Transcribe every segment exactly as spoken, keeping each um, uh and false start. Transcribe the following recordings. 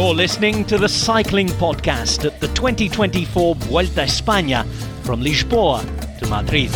You're listening to the Cycling Podcast at the twenty twenty-four Vuelta a España from Lisboa to Madrid.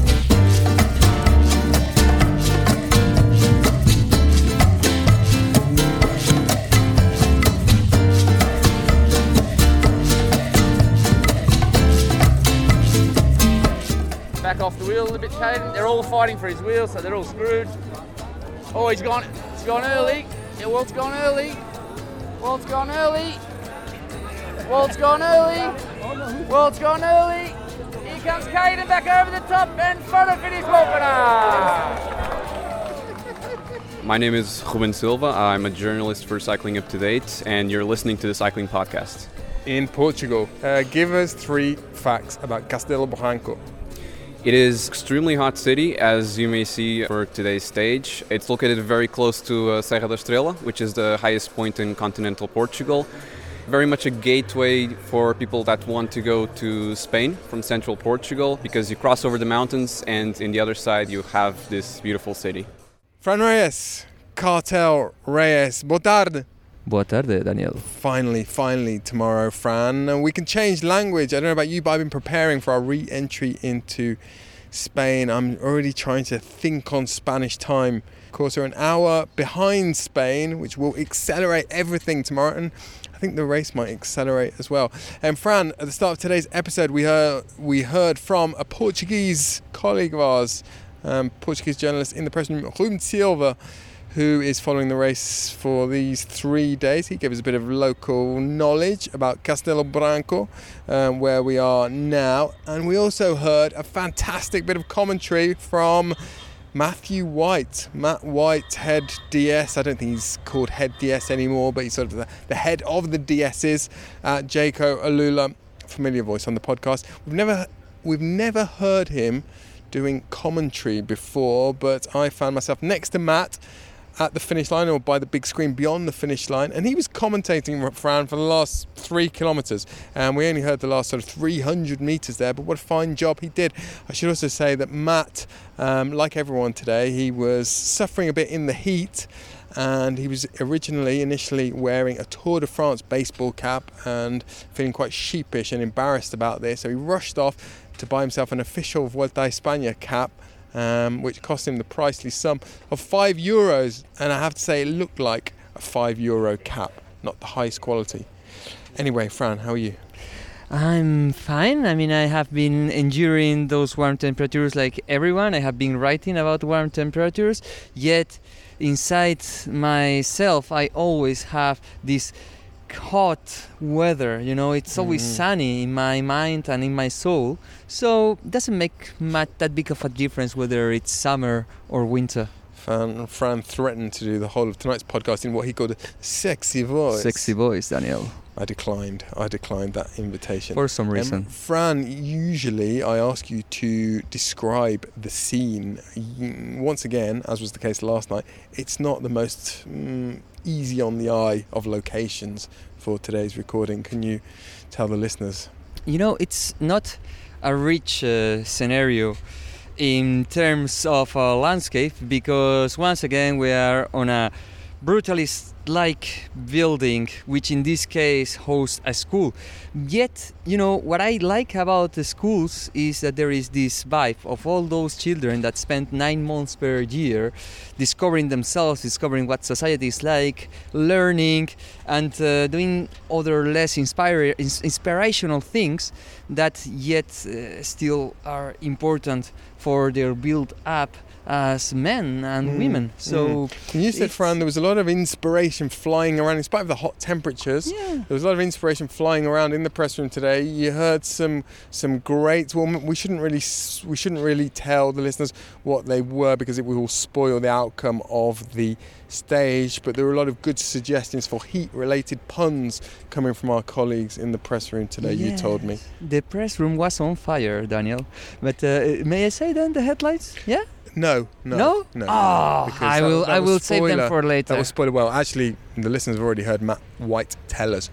Back off the wheel a bit, Caden. They're all fighting for his wheel, so they're all screwed. Oh, he's gone. He's gone early. Yeah, Walt's gone early. Walt's gone early. Walt's gone early. Walt's gone early. Here comes Caden back over the top and photo finish Walpana. My name is Ruben Silva. I'm a journalist for Cycling Up to Date, and you're listening to the Cycling Podcast. In Portugal, uh, give us three facts about Castelo Branco. It is an extremely hot city, as you may see for today's stage. It's located very close to uh, Serra da Estrela, which is the highest point in continental Portugal. Very much a gateway for people that want to go to Spain from central Portugal, because you cross over the mountains and in the other side you have this beautiful city. Fran Reyes, Cartel Reyes, boa tarde. Boa tarde, Daniel. Finally, finally tomorrow, Fran. And we can change language. I don't know about you, but I've been preparing for our re-entry into Spain. I'm already trying to think on Spanish time. Of course, we're an hour behind Spain, which will accelerate everything tomorrow. And I think the race might accelerate as well. And Fran, at the start of today's episode, we heard, we heard from a Portuguese colleague of ours, um, Portuguese journalist in the press room, Ruben Silva, who is following the race for these three days. He gave us a bit of local knowledge about Castelo Branco, um, where we are now. And we also heard a fantastic bit of commentary from Matthew White. Matt White, head D S. I don't think he's called head D S anymore, but he's sort of the, the head of the D Ss at Jayco Alula. Familiar voice on the podcast. We've never, we've never heard him doing commentary before, but I found myself next to Matt at the finish line, or by the big screen beyond the finish line, and he was commentating Fran for the last three kilometres, and we only heard the last sort of three hundred metres there, but what a fine job he did. I should also say that Matt, um, like everyone today, he was suffering a bit in the heat, and he was originally, initially wearing a Tour de France baseball cap and feeling quite sheepish and embarrassed about this, so he rushed off to buy himself an official Vuelta a España cap, Um, which cost him the pricely sum of five euros. And I have to say, it looked like a five euro cap, not the highest quality. Anyway, Fran, how are you? I'm fine. I mean, I have been enduring those warm temperatures like everyone. I have been writing about warm temperatures, yet inside myself, I always have this hot weather, you know, it's always mm. sunny in my mind and in my soul, so it doesn't make much that big of a difference whether it's summer or winter. Fran, Fran threatened to do the whole of tonight's podcast in what he called a sexy voice. Sexy voice, Daniel. I declined. I declined that invitation. For some reason. Um, Fran, usually I ask you to describe the scene. Once again, as was the case last night, it's not the most mm, easy on the eye of locations for today's recording. Can you tell the listeners? You know, it's not a rich uh, scenario in terms of a landscape, because once again we are on a brutalist-like building, which in this case hosts a school. Yet, you know, what I like about the schools is that there is this vibe of all those children that spend nine months per year discovering themselves, discovering what society is like, learning, and uh, doing other less inspire, inspirational things that yet uh, still are important for their build-up as men and mm. women. So mm. you said, Fran, there was a lot of inspiration flying around in spite of the hot temperatures. Yeah. There was a lot of inspiration flying around in the press room today. You heard some some great. Well, we shouldn't really we shouldn't really tell the listeners what they were, because it will spoil the outcome of the stage. But there were a lot of good suggestions for heat-related puns coming from our colleagues in the press room today. Yes. You told me the press room was on fire, Daniel. But uh, may I say then the headlights? Yeah. No, no, no. no oh, because I that, will. that I will spoiler, save them for later. That was spoiler. Well, actually, the listeners have already heard Matt White tell us who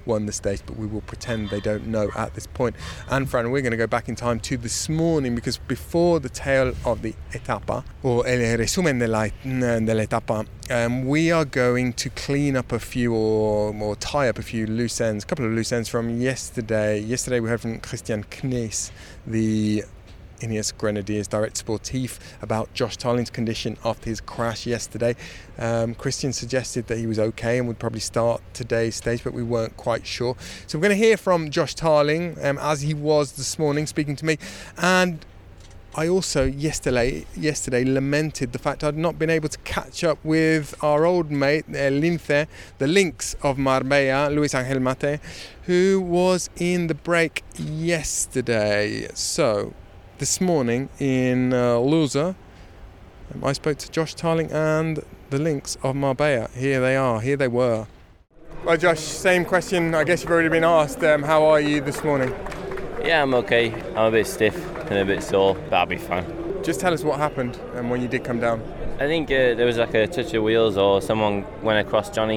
won the stage, but we will pretend they don't know at this point. And Fran, we're going to go back in time to this morning, because before the tail of the etapa, or el resumen de la, de la etapa, um, we are going to clean up a few or, or tie up a few loose ends, a couple of loose ends from yesterday. Yesterday we heard from Christian Knees, the Ineos Grenadiers Direct Sportif, about Josh Tarling's condition after his crash yesterday. Um, Christian suggested that he was okay and would probably start today's stage, but we weren't quite sure. So we're going to hear from Josh Tarling, um, as he was this morning speaking to me. And I also yesterday yesterday lamented the fact I'd not been able to catch up with our old mate, uh, Lince, the Lynx of Marbella, Luis Angel Mate, who was in the break yesterday. So this morning in uh, Loser, um, I spoke to Josh Tarling and the Lynx of Marbella. Here they are, here they were. Well, Josh, same question I guess you've already been asked. Um, how are you this morning? Yeah, I'm okay. I'm a bit stiff and a bit sore, but I'll be fine. Just tell us what happened um, when you did come down. I think uh, there was like a touch of wheels, or someone went across Johnny,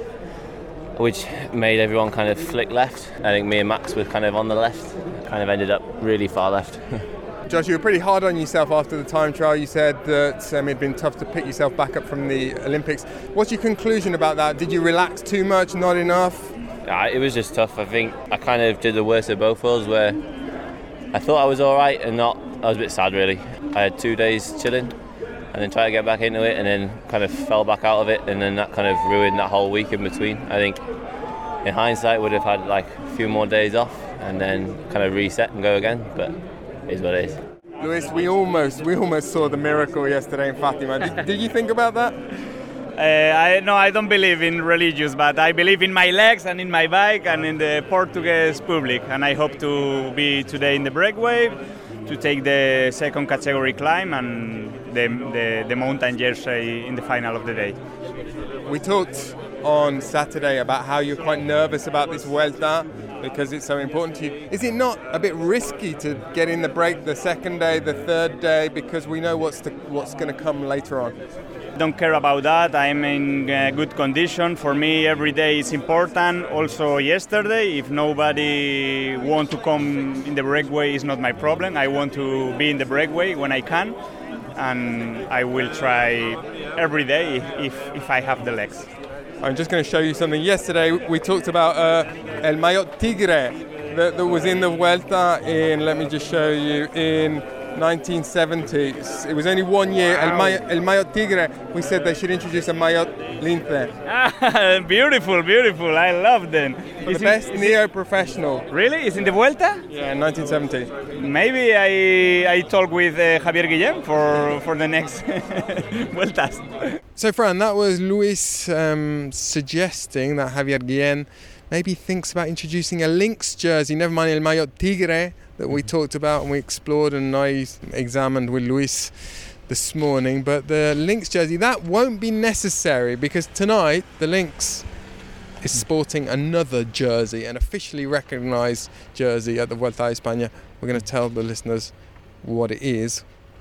which made everyone kind of flick left. I think me and Max were kind of on the left, kind of ended up really far left. Josh, you were pretty hard on yourself after the time trial. You said that um, it'd been tough to pick yourself back up from the Olympics. What's your conclusion about that? Did you relax too much, not enough? Uh, it was just tough. I think I kind of did the worst of both worlds, where I thought I was all right and not. I was a bit sad, really. I had two days chilling and then tried to get back into it, and then kind of fell back out of it, and then that kind of ruined that whole week in between. I think in hindsight would have had like a few more days off and then kind of reset and go again, but it is what it is. Luis, we almost we almost saw the miracle yesterday in Fatima. Did, did you think about that? Uh, I no, I don't believe in religious, but I believe in my legs and in my bike and in the Portuguese public. And I hope to be today in the breakaway, to take the second category climb and the, the, the mountain jersey in the final of the day. We talked on Saturday about how you're quite nervous about this Vuelta because it's so important to you. Is it not a bit risky to get in the break the second day, the third day, because we know what's to, what's going to come later on? Don't care about that. I'm in uh, good condition. For me, every day is important. Also, yesterday, if nobody want to come in the breakaway, is not my problem. I want to be in the breakaway when I can, and I will try every day if if I have the legs. I'm just going to show you something. Yesterday, we talked about uh, El Maillot Tigre that, that was in the Vuelta in. Let me just show you in. nineteen seventy. It was only one year. Wow. El, Maillot, El Maillot Tigre. We said they should introduce a Maillot Lince. Ah, beautiful, beautiful. I love them. For the best neo-professional. Really? Is in the Vuelta? Yeah, in nineteen seventy. Maybe I I talk with uh, Javier Guillem for for the next Vueltas. So, Fran, that was Luis um, suggesting that Javier Guillem maybe thinks about introducing a Lynx jersey. Never mind El Maillot Tigre that we talked about and we explored and I examined with Luis this morning. But the Lynx jersey, that won't be necessary because tonight the Lynx is sporting another jersey, an officially recognised jersey at the Vuelta a España. We're going to tell the listeners what it is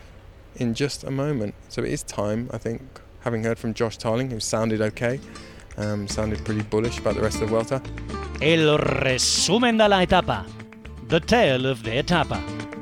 in just a moment. So it is time, I think, having heard from Josh Tarling, who sounded okay, um, sounded pretty bullish about the rest of the Vuelta. El resumen de la etapa. The tale of the etapa.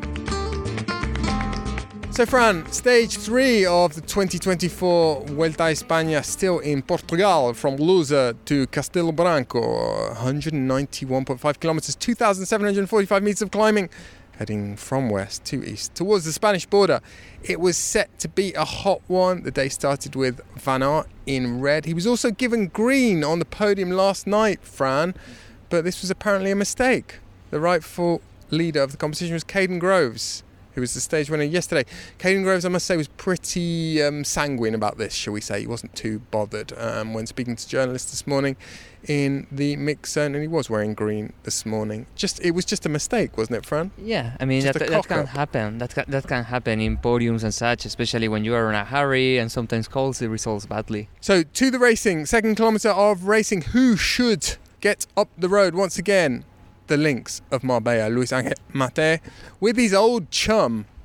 So, Fran, stage three of the twenty twenty-four Vuelta a España, still in Portugal, from Lousã to Castelo Branco, one hundred ninety-one point five kilometres, two thousand seven hundred forty-five metres of climbing, heading from west to east towards the Spanish border. It was set to be a hot one. The day started with Van Aert in red. He was also given green on the podium last night, Fran, but this was apparently a mistake. The rightful leader of the competition was Caden Groves, who was the stage winner yesterday. Caden Groves, I must say, was pretty um, sanguine about this, shall we say. He wasn't too bothered um, when speaking to journalists this morning in the mix zone, and he was wearing green this morning. Just It was just a mistake, wasn't it, Fran? Yeah, I mean, that, that can happen. That can, that can happen in podiums and such, especially when you are in a hurry and sometimes calls the results badly. So, to the racing, second kilometre of racing. Who should get up the road once again? The Lynx of Marbella, Luis Angel Mate, with his old chum,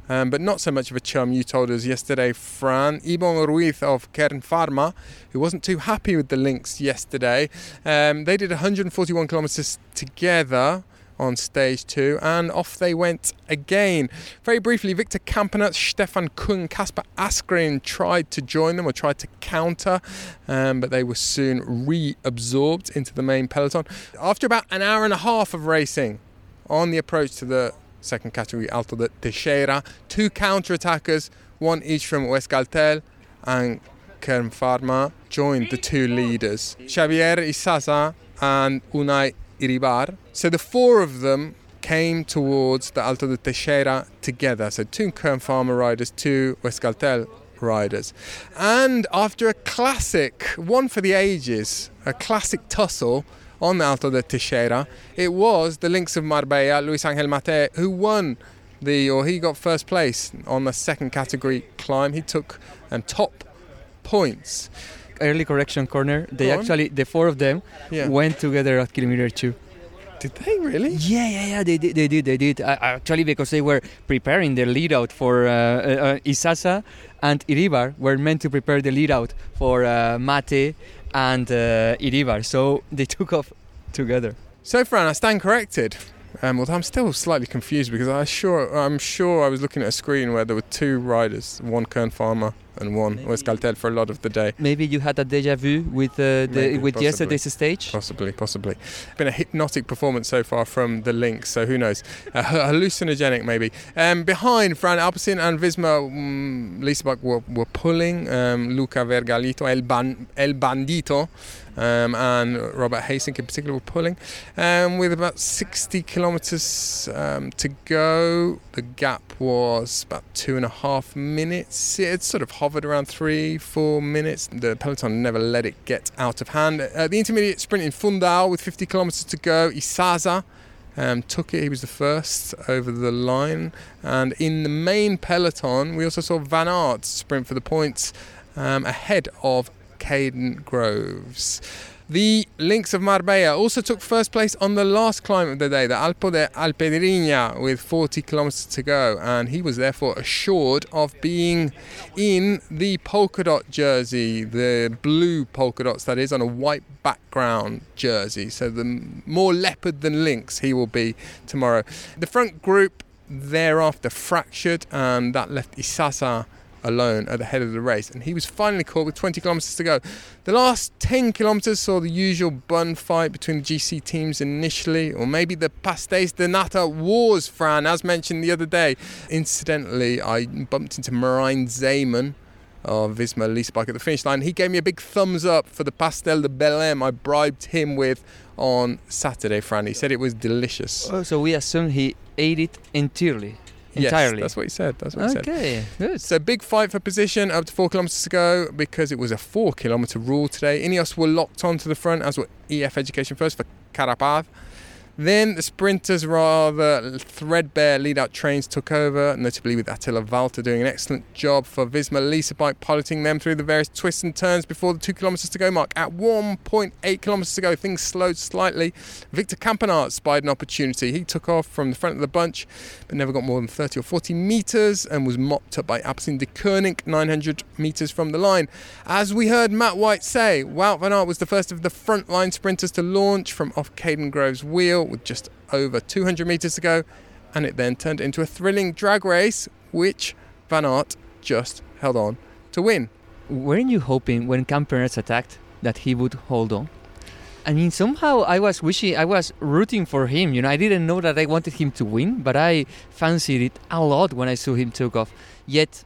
Um, but not so much of a chum, you told us yesterday, Fran. Ibon Ruiz of Kern Pharma, who wasn't too happy with the Lynx yesterday. Um, they did one hundred forty-one kilometres together on stage two, and off they went again. Very briefly, Victor Campenaerts, Stefan Kung, Kasper Askren tried to join them or tried to counter, um, but they were soon reabsorbed into the main peloton. After about an hour and a half of racing on the approach to the second category, Alto de Teixeira, two counter-attackers, one each from Euskaltel and Kern Pharma, joined the two leaders, Xavier Isaza and Unai Iribar. So the four of them came towards the Alto de Teixeira together. So two Kern Pharma riders, two Euskaltel riders. And after a classic, one for the ages, a classic tussle on the Alto de Teixeira, it was the Lynx of Marbella, Luis Angel Mate, who won the, or he got first place on the second category climb. He took um, top points. Early correction corner, they Go actually, on. the four of them yeah. went together at kilometer two. Did they really? Yeah, yeah, yeah, they did, they did, they did. Uh, actually, because they were preparing their lead out for uh, uh, Isaza, and Iribar were meant to prepare the lead out for uh, Mate and uh, Iribar. So they took off together. So, Fran, I stand corrected. Um, although I'm still slightly confused because I sure I'm sure I was looking at a screen where there were two riders, one Kern Pharma and one Euskaltel for a lot of the day. Maybe you had a deja vu with uh, the Maybe, with possibly. yesterday's stage. Possibly, possibly. Been a hypnotic performance so far from the Lynx, so who knows? Uh, hallucinogenic maybe. Um, behind, Fran Alpecin and Visma um, Leasebach were, were pulling. Um, Luca Vergalito, El, Ban- El Bandito. Um, and Robert Hasink in particular were pulling. Um, with about sixty kilometres um, to go, the gap was about two and a half minutes. It sort of hovered around three, four minutes. The peloton never let it get out of hand. Uh, the intermediate sprint in Fundal with fifty kilometres to go, Isaza um, took it. He was the first over the line. And in the main peloton, we also saw Van Aert sprint for the points um, ahead of Caden Groves. The Lynx of Marbella also took first place on the last climb of the day, the Alpo de Alpedrinha, with forty kilometres to go, and he was therefore assured of being in the polka dot jersey, the blue polka dots that is, on a white background jersey. So the more leopard than lynx he will be tomorrow. The front group thereafter fractured, and that left Isaza alone at the head of the race, and he was finally caught with twenty kilometres to go. The last ten kilometres saw the usual bun fight between the G C teams initially, or maybe the Pastéis de Nata wars, Fran, as mentioned the other day. Incidentally, I bumped into Marijn Zeeman of Visma Leasebike at the finish line. He gave me a big thumbs up for the Pastel de Belém I bribed him with on Saturday, Fran. He said it was delicious. Oh, so we assume he ate it entirely. Entirely. Yes, that's what he said. That's what he okay, said. good. So big fight for position, up to four kilometres to go, because it was a four kilometre rule today. Ineos were locked onto the front, as were E F Education First for Carapaz. Then the sprinters' rather threadbare lead-out trains took over, notably with Attila Valter doing an excellent job for Visma Leasebike, piloting them through the various twists and turns before the two kilometres to go mark. At one point eight kilometres to go, things slowed slightly. Victor Campenaerts spied an opportunity. He took off from the front of the bunch, but never got more than thirty or forty metres and was mopped up by Alpecin de Koning nine hundred metres from the line. As we heard Matt White say, Wout van Aert was the first of the front-line sprinters to launch from off Caden Groves' wheel, with just over two hundred metres to go, and it then turned into a thrilling drag race, which Van Aert just held on to win. Weren't you hoping when Campenaerts attacked that he would hold on? I mean, somehow I was wishing, I was rooting for him. You know, I didn't know that I wanted him to win, but I fancied it a lot when I saw him take off. Yet,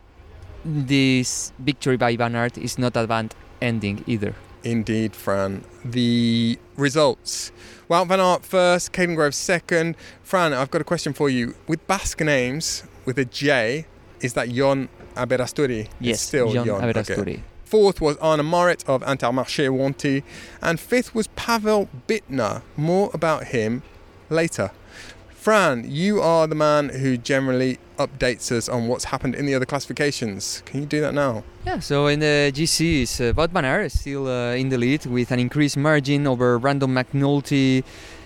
this victory by Van Aert is not a bad ending either. Indeed, Fran. The results. Wout van Aert first, Caden Groves second. Fran, I've got a question for you. With Basque names, with a J, is that Jon Aberasturi? Yes, it's still Jon Jon Aberasturi. Okay. Fourth was Arne Marit of Intermarché Wanty. And fifth was Pavel Bittner. More about him later. Fran, you are the man who generally updates us on what's happened in the other classifications. Can you do that now? Yeah, so in the G C, it's, uh, Wout van Aert is still uh, in the lead with an increased margin over Brandon McNulty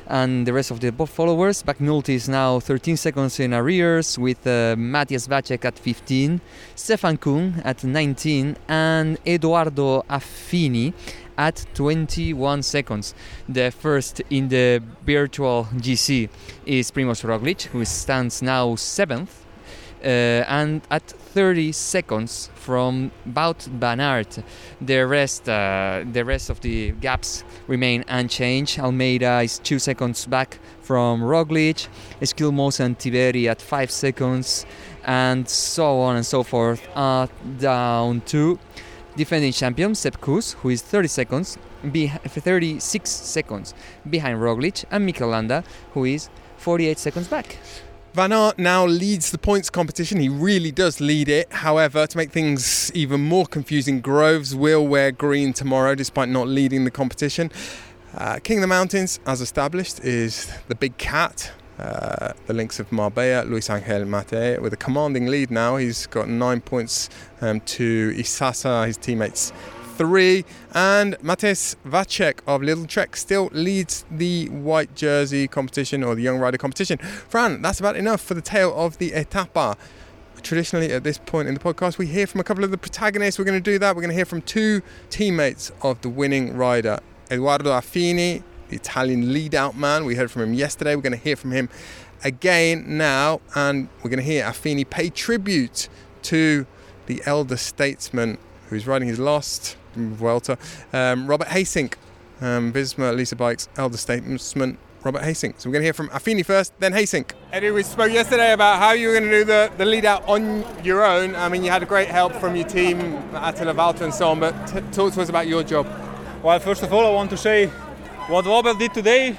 and the rest of the followers. McNulty is now thirteen seconds in arrears, with uh, Matthias Vacek at fifteen, Stefan Kung at nineteen, and Edoardo Affini at twenty-one seconds. The first in the virtual G C is Primoz Roglic, who stands now seventh, uh, and at thirty seconds from Wout van Aert. The rest, uh, the rest of the gaps remain unchanged. Almeida is two seconds back from Roglic, Esquilmos and Tiberi at five seconds, and so on and so forth, uh, down to defending champion Sepp Kuss, who is thirty seconds, be- thirty-six seconds behind Roglic, and Mikel Landa, who is forty-eight seconds back. Van Aert now leads the points competition. He really does lead it. However, to make things even more confusing, Groves will wear green tomorrow despite not leading the competition. Uh, King of the Mountains, as established, is the big cat. Uh, the links of Marbella, Luis Angel Mate, with a commanding lead now. He's got nine points um, to Isasa, his teammates three, and Matthias Vacek of Little Trek still leads the white jersey competition, or the young rider competition. Fran, that's about enough for the tale of the Etapa. Traditionally at this point in the podcast we hear from a couple of the protagonists. We're going to do that. We're going to hear from two teammates of the winning rider, Edoardo Affini, the Italian lead-out man. We heard from him yesterday. We're going to hear from him again now, and we're going to hear Affini pay tribute to the elder statesman who's riding his last Vuelta, um, Robert Geesink, um, Visma Lease Bikes elder statesman Robert Geesink. So we're going to hear from Affini first, then Geesink. Eddie, we spoke yesterday about how you were going to do the, the lead out on your own. I mean, you had great help from your team, Attila Valter and so on, but t- talk to us about your job. Well, first of all, I want to say what Robert did today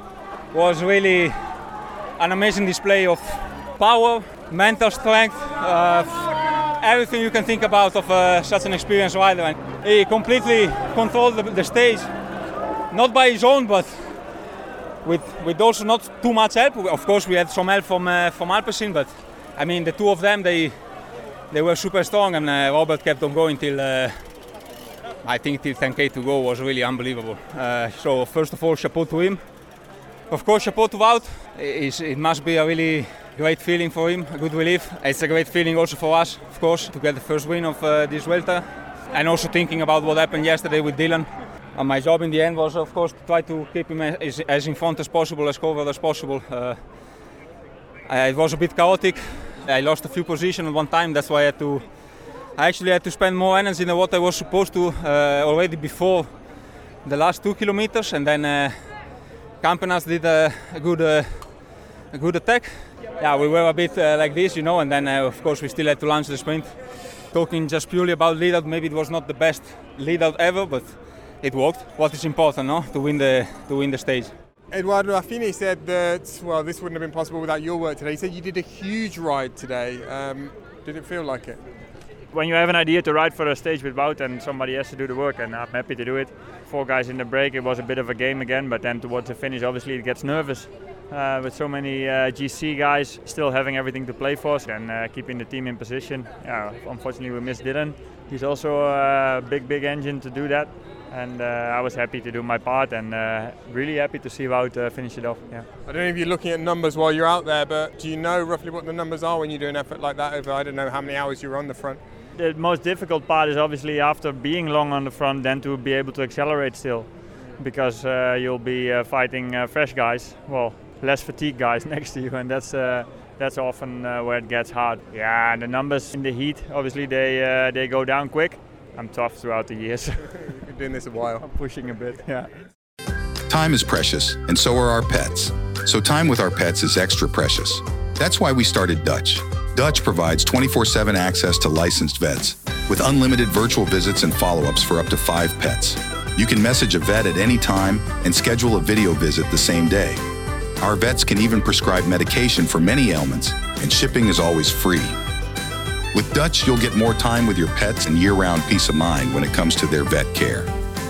was really an amazing display of power, mental strength, uh, everything you can think about of uh, such an experienced rider. And he completely controlled the, the stage, not by his own, but with with also not too much help. Of course, we had some help from uh, from Alpecin, but I mean the two of them, they they were super strong, and uh, Robert kept on going till uh, I think till ten K to go was really unbelievable. Uh, so first of all, chapeau to him. Of course, chapeau to Wout. It's, it must be a really great feeling for him, a good relief. It's a great feeling also for us, of course, to get the first win of uh, this Vuelta. And also thinking about what happened yesterday with Dylan. And my job in the end was, of course, to try to keep him as, as in front as possible, as covered as possible. Uh, I, it was a bit chaotic. I lost a few positions at one time. That's why I had to. I actually had to spend more energy than what I was supposed to uh, already before the last two kilometers. And then uh, Campenas did a, a good, uh, a good attack. Yeah, we were a bit uh, like this, you know. And then, uh, of course, we still had to launch the sprint. Talking just purely about lead out, maybe it was not the best lead out ever, but it worked. What is important, no? To win the to win the stage. Edoardo Affini said that, well, this wouldn't have been possible without your work today. He said you did a huge ride today. Um, did it feel like it? When you have an idea to ride for a stage with Wout and somebody has to do the work, and I'm happy to do it. Four guys in the break, it was a bit of a game again, but then towards the finish, obviously, it gets nervous. Uh, with so many uh, G C guys still having everything to play for and uh, keeping the team in position. Yeah, unfortunately, we missed Dylan. He's also a big, big engine to do that. And uh, I was happy to do my part and uh, really happy to see Wout uh, finish it off. Yeah. I don't know if you're looking at numbers while you're out there, but do you know roughly what the numbers are when you do an effort like that over, I don't know how many hours you were on the front? The most difficult part is obviously after being long on the front, then to be able to accelerate still. Because uh, you'll be uh, fighting uh, fresh guys, well, less fatigued guys next to you, and that's uh, that's often uh, where it gets hard. Yeah, and the numbers in the heat, obviously they uh, they go down quick. I'm tough throughout the years. You've been doing this a while. I'm pushing a bit, yeah. Time is precious, and so are our pets. So time with our pets is extra precious. That's why we started Dutch. Dutch provides twenty-four seven access to licensed vets, with unlimited virtual visits and follow-ups for up to five pets. You can message a vet at any time and schedule a video visit the same day. Our vets can even prescribe medication for many ailments, and shipping is always free. With Dutch, you'll get more time with your pets and year-round peace of mind when it comes to their vet care.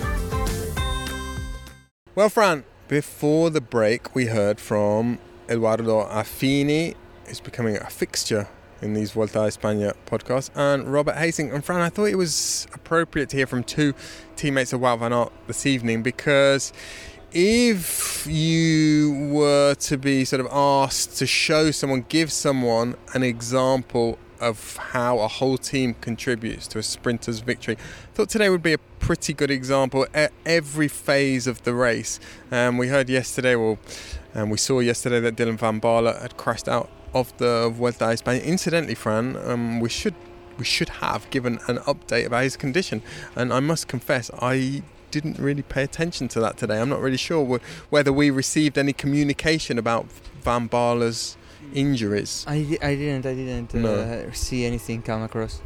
Well, Fran, before the break, we heard from Edoardo Affini, who's becoming a fixture in these Vuelta a España podcasts, and Robert Geesink. And Fran, I thought it was appropriate to hear from two teammates of Wout van Aert this evening because if you were to be sort of asked to show someone, give someone an example of how a whole team contributes to a sprinter's victory, I thought today would be a pretty good example at every phase of the race. Um, we heard yesterday, well, um, we saw yesterday that Dylan van Baarle had crashed out of the Vuelta a España. Incidentally, Fran, um, we should we should have given an update about his condition, and I must confess, I didn't really pay attention to that today. I'm not really sure w- whether we received any communication about Van Baarle's injuries. I, di- I didn't I didn't uh, No. see anything come across.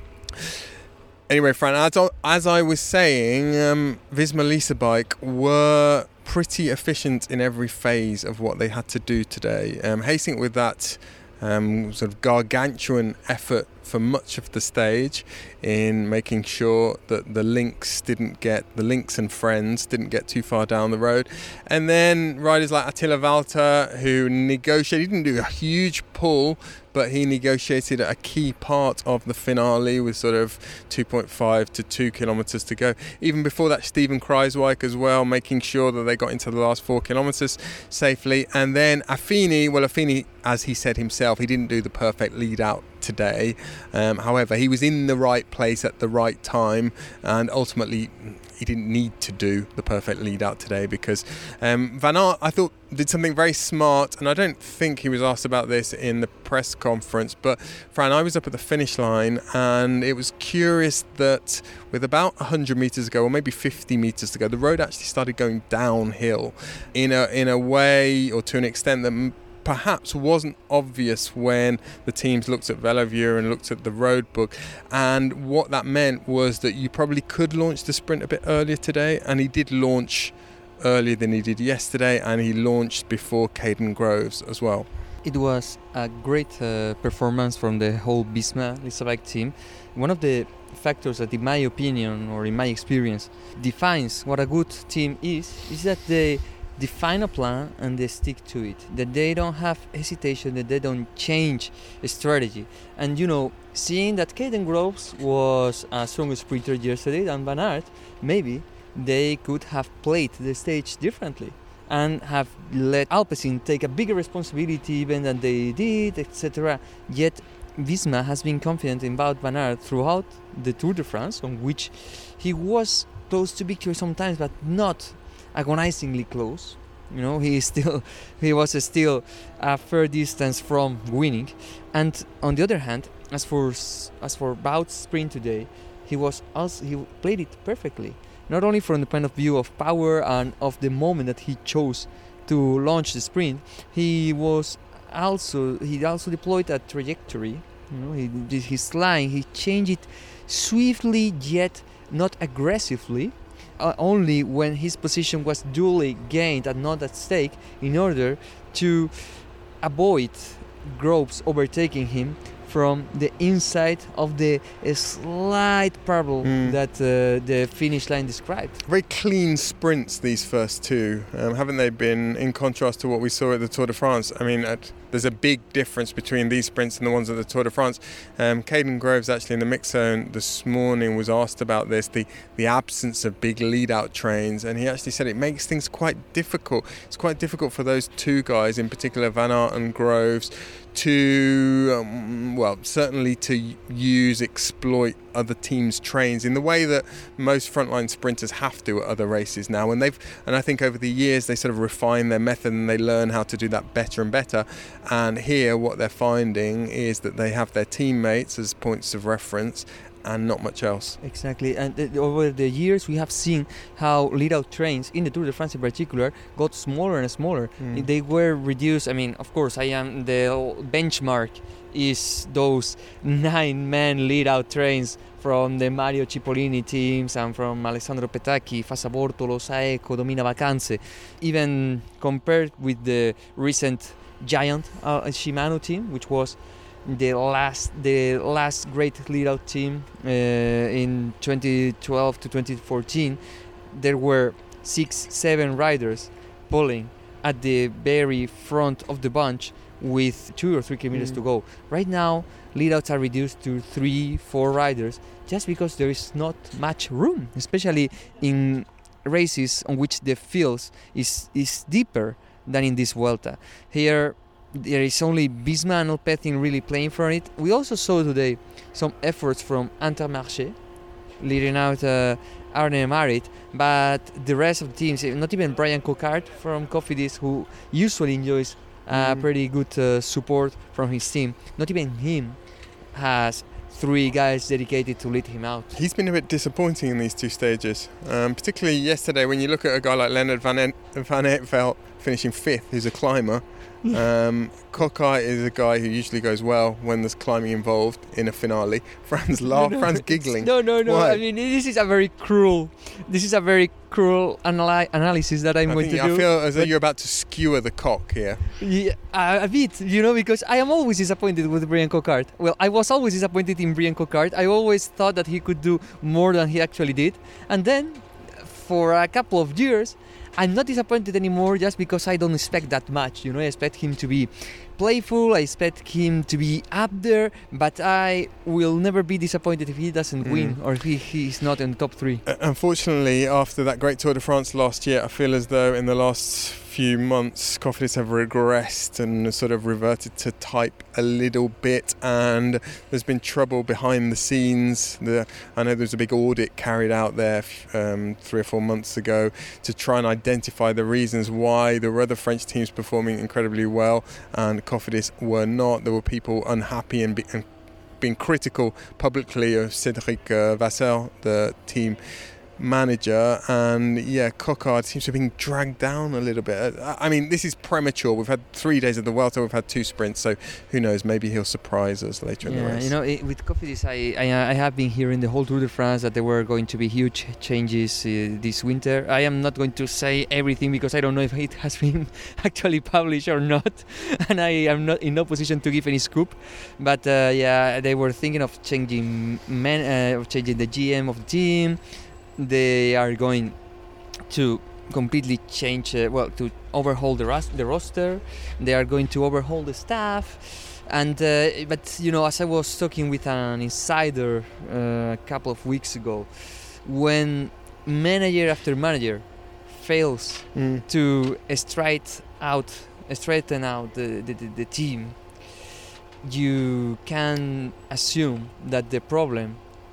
Anyway, Fran, as I, as I was saying, um, Visma Lease Bike were pretty efficient in every phase of what they had to do today. Um, Hastened with that um, sort of gargantuan effort for much of the stage in making sure that the links didn't get, the links and friends didn't get too far down the road. And then riders like Attila Valter, who negotiated, he didn't do a huge pull, but he negotiated a key part of the finale with sort of two point five to two kilometres to go. Even before that, Steven Kruijswijk as well, making sure that they got into the last four kilometres safely. And then Affini, well, Affini, as he said himself, he didn't do the perfect lead out today. Um, however, he was in the right place at the right time, and ultimately he didn't need to do the perfect lead out today because um, Van Aert, I thought, did something very smart, and I don't think he was asked about this in the press conference, but Fran, I was up at the finish line, and it was curious that with about one hundred metres to go, or maybe fifty metres to go, the road actually started going downhill in a in a way, or to an extent that m- perhaps wasn't obvious when the teams looked at Veloview and looked at the road book. And what that meant was that you probably could launch the sprint a bit earlier today, and he did launch earlier than he did yesterday, and he launched before Caden Groves as well. It was a great uh, performance from the whole Visma Lease Bike team. One of the factors that, in my opinion, or in my experience, defines what a good team is, is that they define a plan and they stick to it, that they don't have hesitation, that they don't change strategy. And you know, seeing that Caden Groves was a stronger sprinter yesterday than Van Aert, maybe they could have played the stage differently and have let Alpecin take a bigger responsibility even than they did, et cetera. Yet Visma has been confident in Wout van Aert throughout the Tour de France, on which he was close to victory sometimes, but not agonizingly close. You know, he is still he was still a fair distance from winning. And on the other hand, as for as for Wout's sprint today, he was also he played it perfectly. Not only from the point of view of power and of the moment that he chose to launch the sprint, he was also he also deployed a trajectory. You know, he did his line. He changed it swiftly yet not aggressively. Uh, only when his position was duly gained and not at stake, in order to avoid Groves overtaking him from the inside of the slight bubble mm. that uh, the finish line described. Very clean sprints, these first two, um, haven't they been, in contrast to what we saw at the Tour de France? I mean, at, there's a big difference between these sprints and the ones at the Tour de France. Um, Caden Groves, actually, in the mix zone this morning, was asked about this, the, the absence of big lead-out trains, and he actually said it makes things quite difficult. It's quite difficult for those two guys, in particular Van Aert and Groves, to, um, well, certainly to use, exploit other teams' trains in the way that most frontline sprinters have to at other races now. And they've, and I think over the years they sort of refine their method and they learn how to do that better and better. And here, what they're finding is that they have their teammates as points of reference and not much else. Exactly, and th- over the years we have seen how lead-out trains, in the Tour de France in particular, got smaller and smaller. Mm. They were reduced. I mean, of course, I am the benchmark is those nine-man lead-out trains from the Mario Cipollini teams and from Alessandro Petacchi, Fassa Bortolo, Saeco, Domina Vacanze. Even compared with the recent giant uh, Shimano team, which was the last the last great lead-out team uh, in twenty twelve to twenty fourteen, there were six, seven riders pulling at the very front of the bunch with two or three kilometers mm. to go. Right now, lead-outs are reduced to three, four riders, just because there is not much room, especially in races on which the fields is is deeper than in this Vuelta. Here there is only Bisma and Alpecin really playing for it. We also saw today some efforts from Intermarché, leading out uh, Arne Marit, but the rest of the teams, not even Brian Coquard from Cofidis, who usually enjoys uh, mm. pretty good uh, support from his team, not even him has three guys dedicated to lead him out. He's been a bit disappointing in these two stages, um, particularly yesterday when you look at a guy like Leonard Van, en- Van Eetveld finishing fifth, who's a climber. Um, Coquard is a guy who usually goes well when there's climbing involved in a finale. Fran's laugh, no, no, Fran's giggling. No, no, no. Why? I mean, this is a very cruel. This is a very cruel analy- analysis that I'm I going think, to do. I feel as though you're about to skewer the cock here. Yeah, uh, a bit, you know, because I am always disappointed with Brian Coquard. Well, I was always disappointed in Brian Coquard. I always thought that he could do more than he actually did, and then for a couple of years, I'm not disappointed anymore just because I don't expect that much. You know, I expect him to be playful, I expect him to be up there, but I will never be disappointed if he doesn't mm. win or if he, he's not in the top three. Uh, unfortunately, after that great Tour de France last year, I feel as though in the last few months Cofidis have regressed and sort of reverted to type a little bit, and there's been trouble behind the scenes. The, I know there was a big audit carried out there um, three or four months ago to try and identify the reasons why there were other French teams performing incredibly well and Cofidis were not. There were people unhappy and, be, and being critical publicly of Cédric uh, Vasseur, the team manager, and yeah, Coquard seems to have been dragged down a little bit. I mean, this is premature. We've had three days of the Vuelta, we've had two sprints, so who knows, maybe he'll surprise us later yeah, in the race. You know, it, with Cofidis, I, I I have been hearing the whole Tour de France that there were going to be huge changes uh, this winter. I am not going to say everything because I don't know if it has been actually published or not, and I am not in no position to give any scoop. But uh, yeah, they were thinking of changing man, uh, of changing the G M of the team. They are going to completely change, uh, well, to overhaul the, ras- the roster. They are going to overhaul the staff. And uh, but you know, as I was talking with an insider uh, a couple of weeks ago, when manager after manager fails mm. to straight out, straighten out the, the, the, the team, you can assume that the problem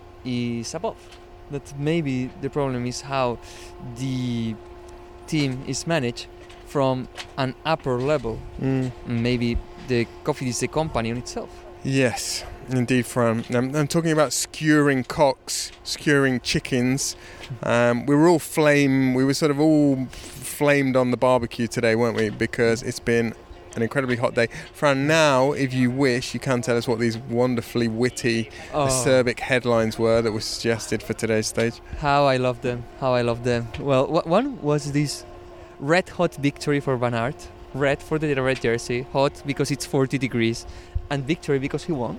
is above. That maybe the problem is how the team is managed from an upper level. Mm. Maybe the Cofidis, the company on itself. Yes, indeed, Fran. I'm, I'm talking about skewering cocks, skewering chickens. Um, we were all flame. We were sort of all flamed on the barbecue today, weren't we? Because it's been an incredibly hot day. Fran, now, if you wish, you can tell us what these wonderfully witty, oh. acerbic headlines were that were suggested for today's stage. How I love them. How I love them. Well, w- one was this red hot victory for Van Aert. Red for the red jersey. Hot because it's forty degrees. And victory because he won.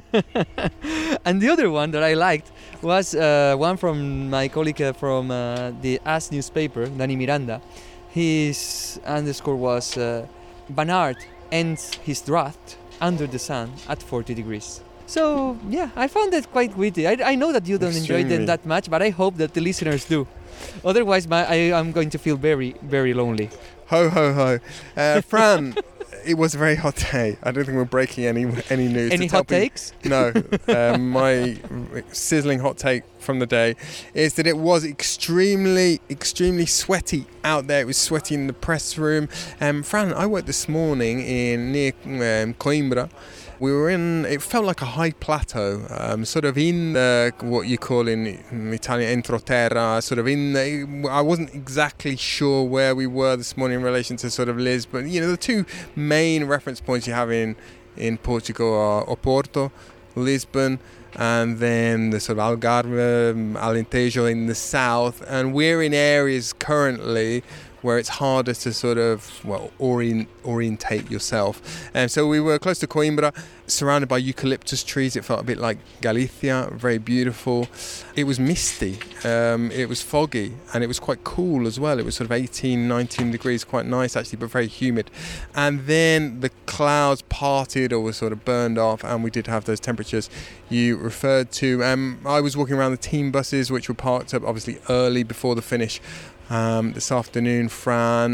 And the other one that I liked was uh, one from my colleague uh, from uh, the AS newspaper, Dani Miranda. His underscore was... Uh, Van Aert ends his draft under the sun at forty degrees. So, yeah, I found that quite witty. I, I know that you don't Extremely. enjoy them that much, but I hope that the listeners do. Otherwise, my, I am going to feel very, very lonely. Ho, ho, ho. Uh, Fran, it was a very hot day. I don't think we're breaking any any news. Any hot takes? No. uh, my sizzling hot take from the day is that it was extremely, extremely sweaty out there. It was sweaty in the press room. Um, Fran, I worked this morning in near um, Coimbra. We were in, it felt like a high plateau, um, sort of in uh, what you call in Italian entroterra, sort of in the, I wasn't exactly sure where we were this morning in relation to sort of Lisbon. You know, the two main reference points you have in, in Portugal are Oporto, Lisbon, and then the sort of Algarve, Alentejo in the south. And we're in areas currently where it's harder to sort of, well, orient, orientate yourself. And so we were close to Coimbra, surrounded by eucalyptus trees. It felt a bit like Galicia, very beautiful. It was misty, um, it was foggy, and it was quite cool as well. It was sort of eighteen, nineteen degrees, quite nice actually, but very humid. And then the clouds parted or were sort of burned off, and we did have those temperatures you referred to. Um, I was walking around the team buses, which were parked up obviously early before the finish. um, this afternoon, Fran,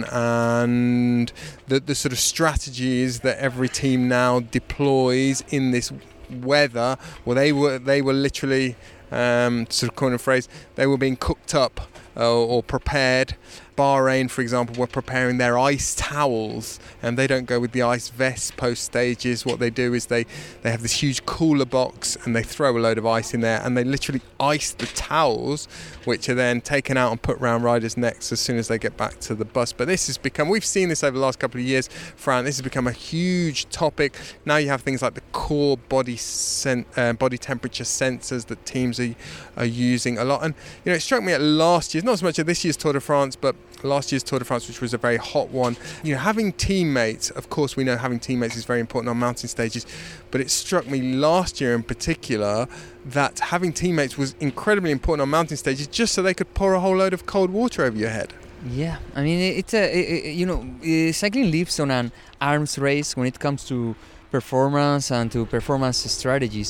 and the, the sort of strategies that every team now deploys in this weather. Well, they were they were literally, um, sort of coin a phrase, they were being cooked up uh, or prepared. Bahrain, for example, were preparing their ice towels, and they don't go with the ice vests post stages. What they do is they, they have this huge cooler box and they throw a load of ice in there, and they literally ice the towels, which are then taken out and put round riders' necks as soon as they get back to the bus. But this has become, we've seen this over the last couple of years, Fran, this has become a huge topic. Now you have things like the core body sen- uh, body temperature sensors that teams are, are using a lot. And, you know, it struck me at last year's, not so much at this year's Tour de France, but last year's Tour de France, which was a very hot one. You know, having teammates, of course we know having teammates is very important on mountain stages, but it struck me last year in particular that having teammates was incredibly important on mountain stages, just so they could pour a whole load of cold water over your head. Yeah, I mean, it's a, it, you know, cycling lives on an arms race when it comes to performance and to performance strategies.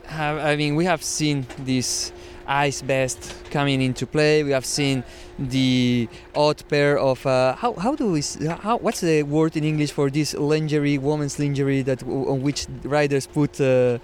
I mean, we have seen this ice vest coming into play. We have seen the odd pair of uh, how how do we how what's the word in English for this lingerie, women's lingerie that on which riders put uh,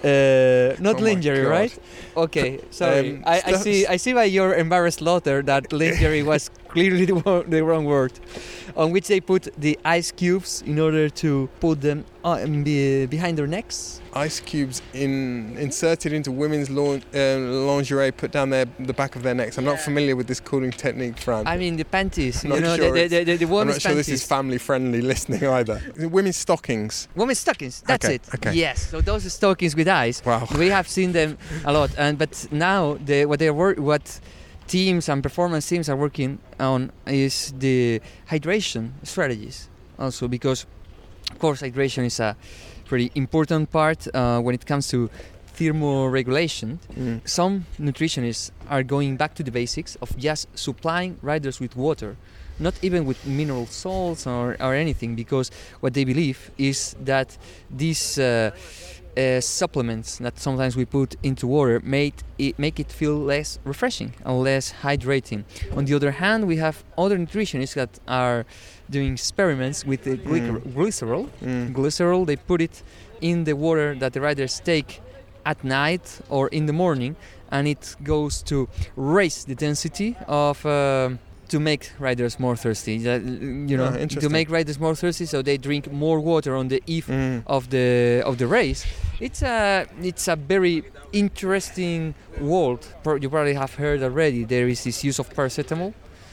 uh, not oh lingerie, right? Okay, sorry. Um, I, I see I see by your embarrassed laughter that lingerie was clearly the, the wrong word. On which they put the ice cubes in order to put them on, be, behind their necks. Ice cubes in inserted into women's lawn, uh, lingerie, put down their the back of their necks. I'm not familiar with this cooling technique, Fran. I mean the panties. I'm you know, sure the, the, the, the women's I'm not sure panties. this is family friendly listening either. Women's stockings. Women's stockings. That's okay, it. Okay. Yes. So those stockings with ice. Wow. We have seen them a lot, and but now the what they were what. teams and performance teams are working on is the hydration strategies also, because of course hydration is a pretty important part uh, when it comes to thermoregulation. Mm. Some nutritionists are going back to the basics of just supplying riders with water, not even with mineral salts or, or anything, because what they believe is that these uh, Uh, supplements that sometimes we put into water made it, make it feel less refreshing and less hydrating. On the other hand, we have other nutritionists that are doing experiments with the glycer- mm. glycerol. Mm. Glycerol, they put it in the water that the riders take at night or in the morning, and it goes to raise the density of uh, to make riders more thirsty, you know, oh, to make riders more thirsty, so they drink more water on the eve mm. of the of the race. It's a it's a very interesting world. You probably have heard already. There is this use of paracetamol,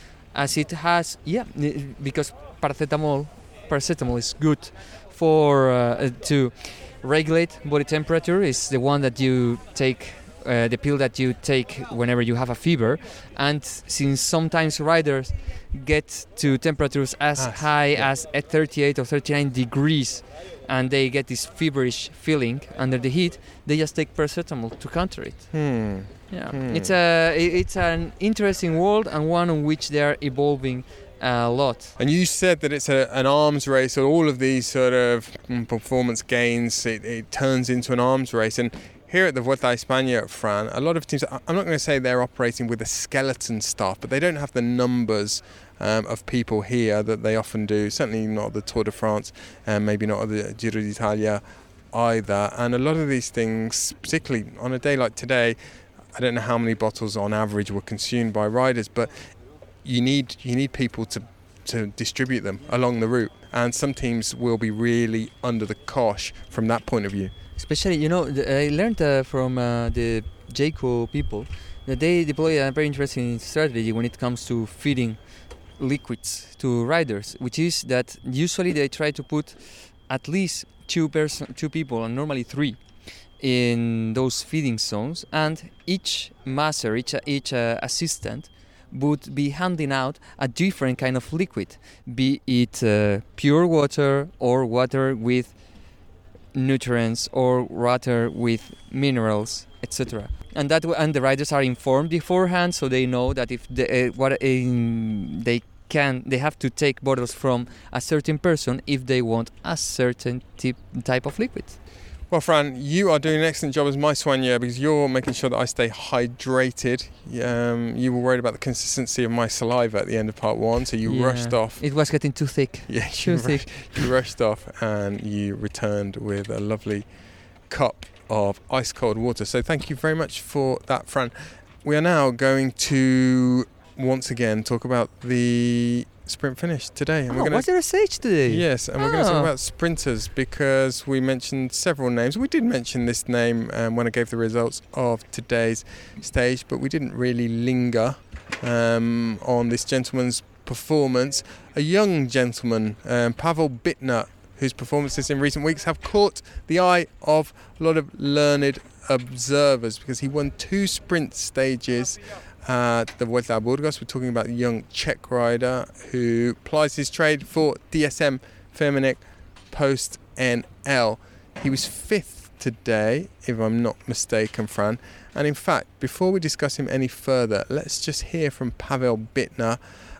as it has, yeah, because paracetamol paracetamol is good for uh, to regulate body temperature. It's the one that you take. Uh, the pill that you take whenever you have a fever, and since sometimes riders get to temperatures as ah, high yeah. as at thirty-eight or thirty-nine degrees, and they get this feverish feeling under the heat, they just take paracetamol to counter it. Hmm. Yeah, hmm. it's a it's an interesting world, and one on which they are evolving a lot. And you said that it's a, an arms race, so all of these sort of performance gains, it, it turns into an arms race. And here at the Vuelta a España, Fran, a lot of teams, I'm not going to say they're operating with a skeleton staff, but they don't have the numbers um, of people here that they often do, certainly not at the Tour de France, and maybe not at the Giro d'Italia either. And a lot of these things, particularly on a day like today, I don't know how many bottles on average were consumed by riders, but you need you need people to, to distribute them along the route. And some teams will be really under the cosh from that point of view. Especially, you know, I learned uh, from uh, the Jayco people that they deploy a very interesting strategy when it comes to feeding liquids to riders, which is that usually they try to put at least two person, two people, and normally three, in those feeding zones, and each master, each each uh, assistant, would be handing out a different kind of liquid, be it uh, pure water or water with nutrients or water with minerals, et cetera. And that and the riders are informed beforehand, so they know that if they, uh, what uh, they can, they have to take bottles from a certain person if they want a certain tip, type of liquid. Well, Fran, you are doing an excellent job as my soigneur because you're making sure that I stay hydrated. Um, you were worried about the consistency of my saliva at the end of part one, so you yeah. rushed off. It was getting too thick. Yeah, too you thick. Rushed, you rushed off and you returned with a lovely cup of ice cold water. So thank you very much for that, Fran. We are now going to once again talk about the sprint finish today. And oh, we're gonna, was there a stage today? Yes, and oh. we're going to talk about sprinters because we mentioned several names. We did mention this name um, when I gave the results of today's stage, but we didn't really linger um, on this gentleman's performance. A young gentleman, um, Pavel Bittner, whose performances in recent weeks have caught the eye of a lot of learned observers because he won two sprint stages at the Vuelta a Burgos. We're talking about the young Czech rider who plies his trade for D S M Firmenich Post N L. He was fifth today, if I'm not mistaken, Fran. And in fact, before we discuss him any further, let's just hear from Pavel Bittner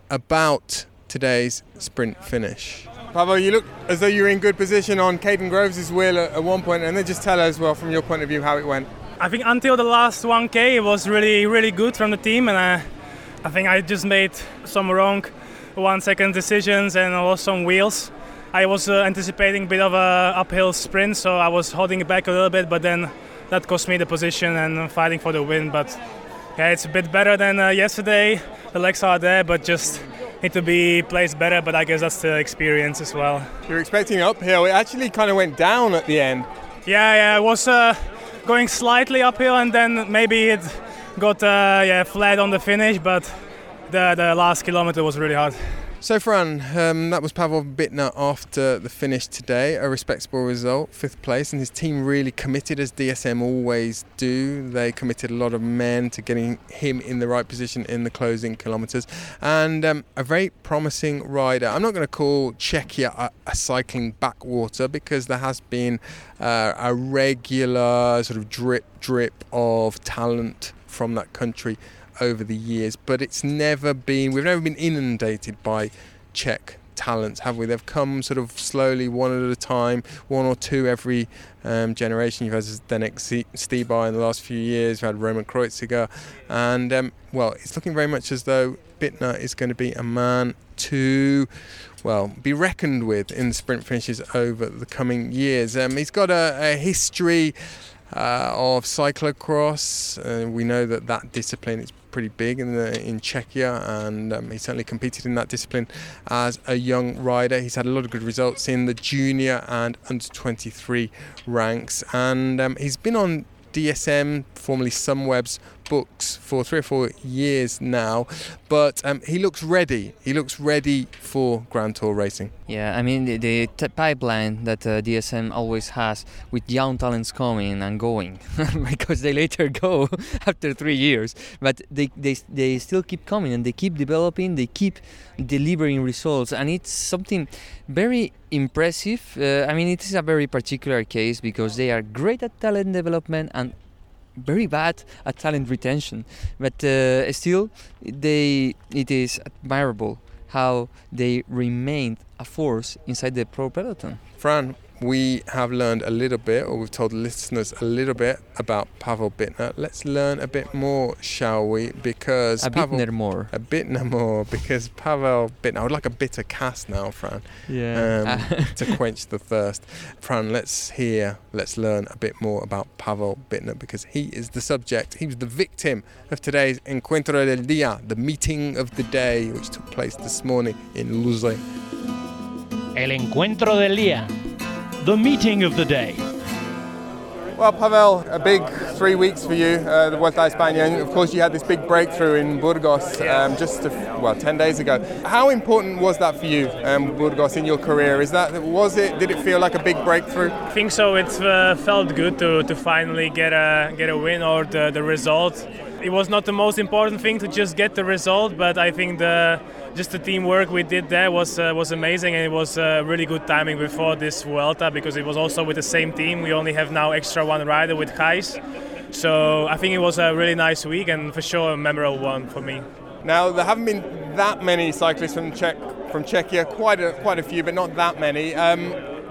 about today's sprint finish. Pavel, you look as though you were in good position on Caden Groves' wheel at, at one point, and then just tell us, well, from your point of view, how it went. I think until the last one K, it was really, really good from the team, and I, I think I just made some wrong one-second decisions and lost some wheels. I was uh, anticipating a bit of a uphill sprint, so I was holding it back a little bit, but then that cost me the position and fighting for the win. But yeah, it's a bit better than uh, yesterday. The legs are there, but just need to be placed better, but I guess that's the experience as well. You were expecting uphill. It actually kind of went down at the end. Yeah, yeah, it was uh, going slightly uphill, and then maybe it got uh, yeah flat on the finish, but the, the last kilometer was really hard. So Fran, um, that was Pavel Bittner after the finish today, a respectable result, fifth place, and his team really committed, as D S M always do. They committed a lot of men to getting him in the right position in the closing kilometres, and um, a very promising rider. I'm not going to call Czechia a, a cycling backwater because there has been uh, a regular sort of drip drip of talent from that country over the years, but it's never been, we've never been inundated by Czech talents, have we? They've come sort of slowly, one at a time, one or two every um, generation. You've had Zdeněk Stybar in the last few years, you've had Roman Kreuziger, and um, well, it's looking very much as though Bittner is going to be a man to, well, be reckoned with in the sprint finishes over the coming years. Um, he's got a, a history Uh, of cyclocross. Uh, we know that that discipline is pretty big in the, in Czechia, and um, he certainly competed in that discipline as a young rider. He's had a lot of good results in the junior and under twenty-three ranks, and um, he's been on D S M, formerly Sunweb's books, for three or four years now, but um, he looks ready. He looks ready for Grand Tour racing. Yeah, I mean the, the t- pipeline that uh, D S M always has with young talents coming and going, because they later go after three years. But they, they they still keep coming and they keep developing. They keep delivering results, and it's something very impressive. Uh, I mean, it is a very particular case because they are great at talent development and very bad at talent retention, but uh, still they it is admirable how they remained a force inside the pro peloton. Fran, we have learned a little bit, or we've told listeners a little bit about Pavel Bittner. Let's learn a bit more, shall we? Because a Pavel, Bittner more. A Bittner more, because Pavel Bittner, I would like a bitter cast now, Fran, yeah. um, to quench the thirst. Fran, let's hear, let's learn a bit more about Pavel Bittner, because he is the subject, he was the victim of today's Encuentro del Día, the meeting of the day, which took place this morning in Luze. El Encuentro del Día, the meeting of the day. Well, Pavel, a big three weeks for you, uh, the Vuelta a España, and of course you had this big breakthrough in Burgos um, just, a, well, ten days ago. How important was that for you, um, Burgos, in your career? Is that, was it, did it feel like a big breakthrough? I think so. It uh, felt good to, to finally get a get a win or the, the result. It was not the most important thing to just get the result, but I think the just the teamwork we did there was uh, was amazing, and it was uh, really good timing before this Vuelta because it was also with the same team. We only have now extra one rider with Gijs, so I think it was a really nice week and for sure a memorable one for me. Now there haven't been that many cyclists from Czech from Czechia, quite a quite a few, but not that many. Um,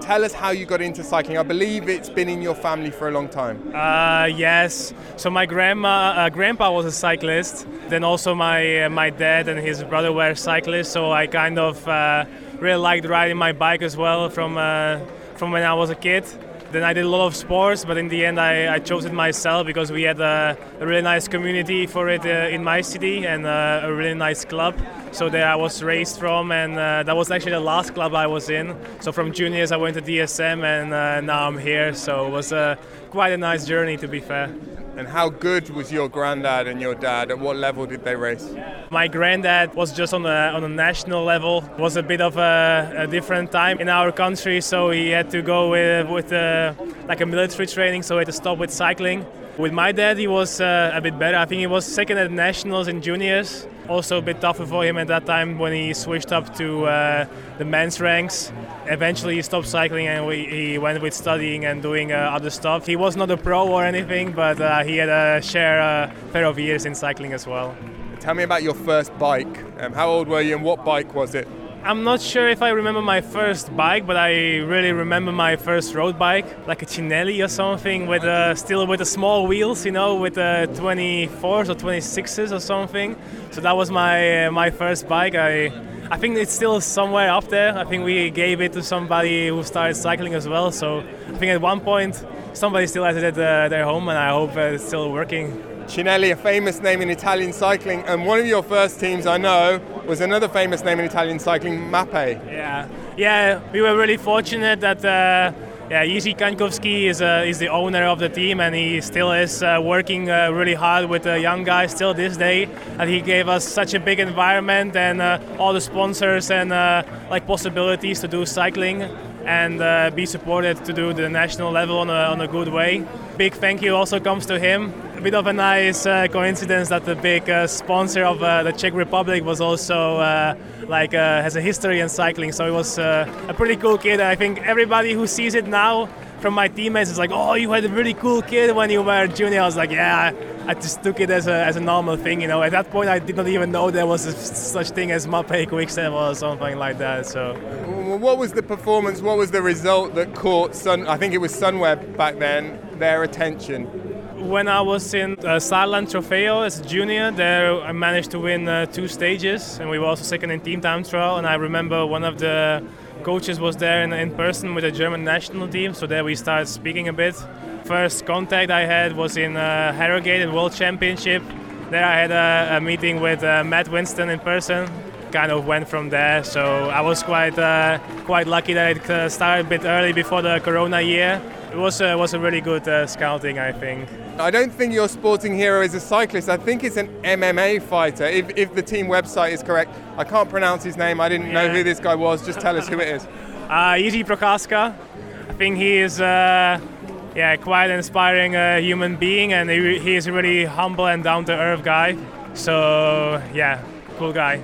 Tell us how you got into cycling. I believe it's been in your family for a long time. Uh, yes. So my grandma, uh, grandpa was a cyclist. Then also my uh, my dad and his brother were cyclists. So I kind of uh, really liked riding my bike as well from uh, from when I was a kid. Then I did a lot of sports, but in the end I, I chose it myself because we had a, a really nice community for it uh, in my city and uh, a really nice club. So there I was raised from, and uh, that was actually the last club I was in. So from juniors I went to D S M, and uh, now I'm here. So it was uh, quite a nice journey, to be fair. And how good was your granddad and your dad? At what level did they race? My granddad was just on a on a national level. It was a bit of a, a different time in our country, so he had to go with with uh, like a military training, so he had to stop with cycling. With my dad, he was uh, a bit better. I think he was second at nationals in juniors. Also a bit tougher for him at that time when he switched up to uh, the men's ranks. Eventually he stopped cycling and we, he went with studying and doing uh, other stuff. He was not a pro or anything, but uh, he had a share a pair of years in cycling as well. Tell me about your first bike. Um, how old were you and what bike was it? I'm not sure if I remember my first bike, but I really remember my first road bike, like a Cinelli or something, with uh, still with the small wheels, you know, with the twenty-fours or twenty-sixes or something. So that was my uh, my first bike. I I think it's still somewhere up there. I think we gave it to somebody who started cycling as well. So I think at one point somebody still has it at uh, their home, and I hope uh, it's still working. Cinelli, a famous name in Italian cycling, and one of your first teams I know was another famous name in Italian cycling, Mapei. Yeah, yeah, we were really fortunate that uh, yeah, Jiří Kaňkovský is uh, is the owner of the team, and he still is uh, working uh, really hard with the young guys still this day. And he gave us such a big environment and uh, all the sponsors and uh, like possibilities to do cycling and uh, be supported to do the national level on a, on a good way. Big thank you also comes to him. A bit of a nice uh, coincidence that the big uh, sponsor of uh, the Czech Republic was also uh, like uh, has a history in cycling, so he was uh, a pretty cool kid. And I think everybody who sees it now from my teammates is like, oh, you had a really cool kid when you were junior. I was like, yeah, I just took it as a as a normal thing, you know. At that point I did not even know there was a, such thing as Mapei Quickstep or something like that. So what was the performance, what was the result that caught Sun, I think it was Sunweb back then, their attention? When I was in uh, Saarland Trofeo as a junior, there I managed to win uh, two stages, and we were also second in team time trial. And I remember one of the coaches was there in, in person with the German national team, so there we started speaking a bit. First contact I had was in uh, Harrogate in World Championship. There I had a, a meeting with uh, Matt Winston in person. Kind of went from there, so I was quite uh, quite lucky that it uh, started a bit early before the Corona year. It was uh, was a really good uh, scouting, I think. I don't think your sporting hero is a cyclist. I think it's an M M A fighter, if, if the team website is correct. I can't pronounce his name. I didn't yeah. know who this guy was. Just tell us who it is. Uh, Jiří Procházka. I think he is uh, yeah, quite an inspiring uh, human being, and he, he is a really humble and down-to-earth guy. So, yeah, cool guy.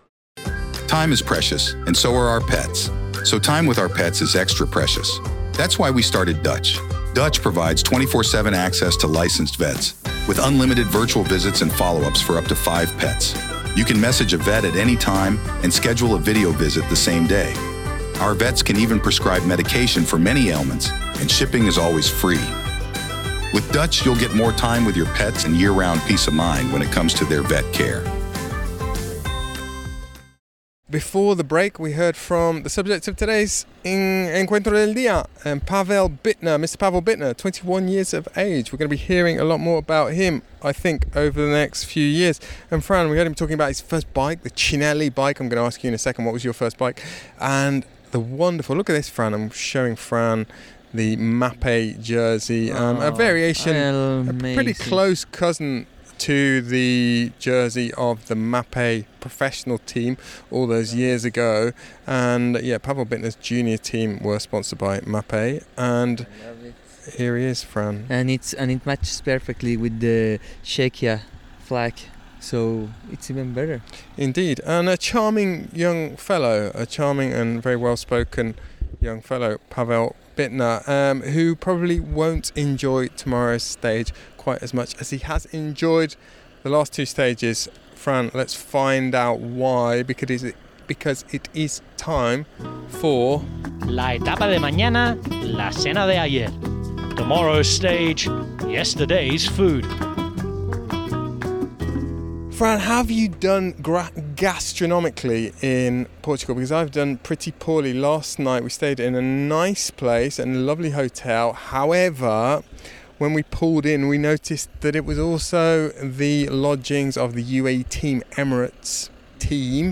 Time is precious, and so are our pets. So time with our pets is extra precious. That's why we started Dutch. Dutch provides twenty-four seven access to licensed vets with unlimited virtual visits and follow-ups for up to five pets. You can message a vet at any time and schedule a video visit the same day. Our vets can even prescribe medication for many ailments, and shipping is always free. With Dutch, you'll get more time with your pets and year-round peace of mind when it comes to their vet care. Before the break, we heard from the subject of today's Encuentro del Día, um, Pavel Bittner, Mister Pavel Bittner, twenty-one years of age. We're going to be hearing a lot more about him, I think, over the next few years. And Fran, we heard him talking about his first bike, the Cinelli bike. I'm going to ask you in a second, what was your first bike? And the wonderful, look at this, Fran. I'm showing Fran the Mapei jersey, um, oh, a variation, amazing. A pretty close cousin to the jersey of the Mapei professional team all those years ago. And yeah, Pavel Bittner's junior team were sponsored by Mapei, and here he is, Fran. And it's and it matches perfectly with the Czechia flag, so it's even better. Indeed, and a charming young fellow, a charming and very well-spoken young fellow, Pavel Bittner, um, who probably won't enjoy tomorrow's stage quite as much as he has enjoyed the last two stages. Fran, let's find out why, because he's because it is time for... La etapa de mañana, la cena de ayer. Tomorrow's stage, yesterday's food. Fran, how have you done gra- gastronomically in Portugal? Because I've done pretty poorly. Last night we stayed in a nice place and a lovely hotel. However, when we pulled in, we noticed that it was also the lodgings of the U A E Team Emirates team.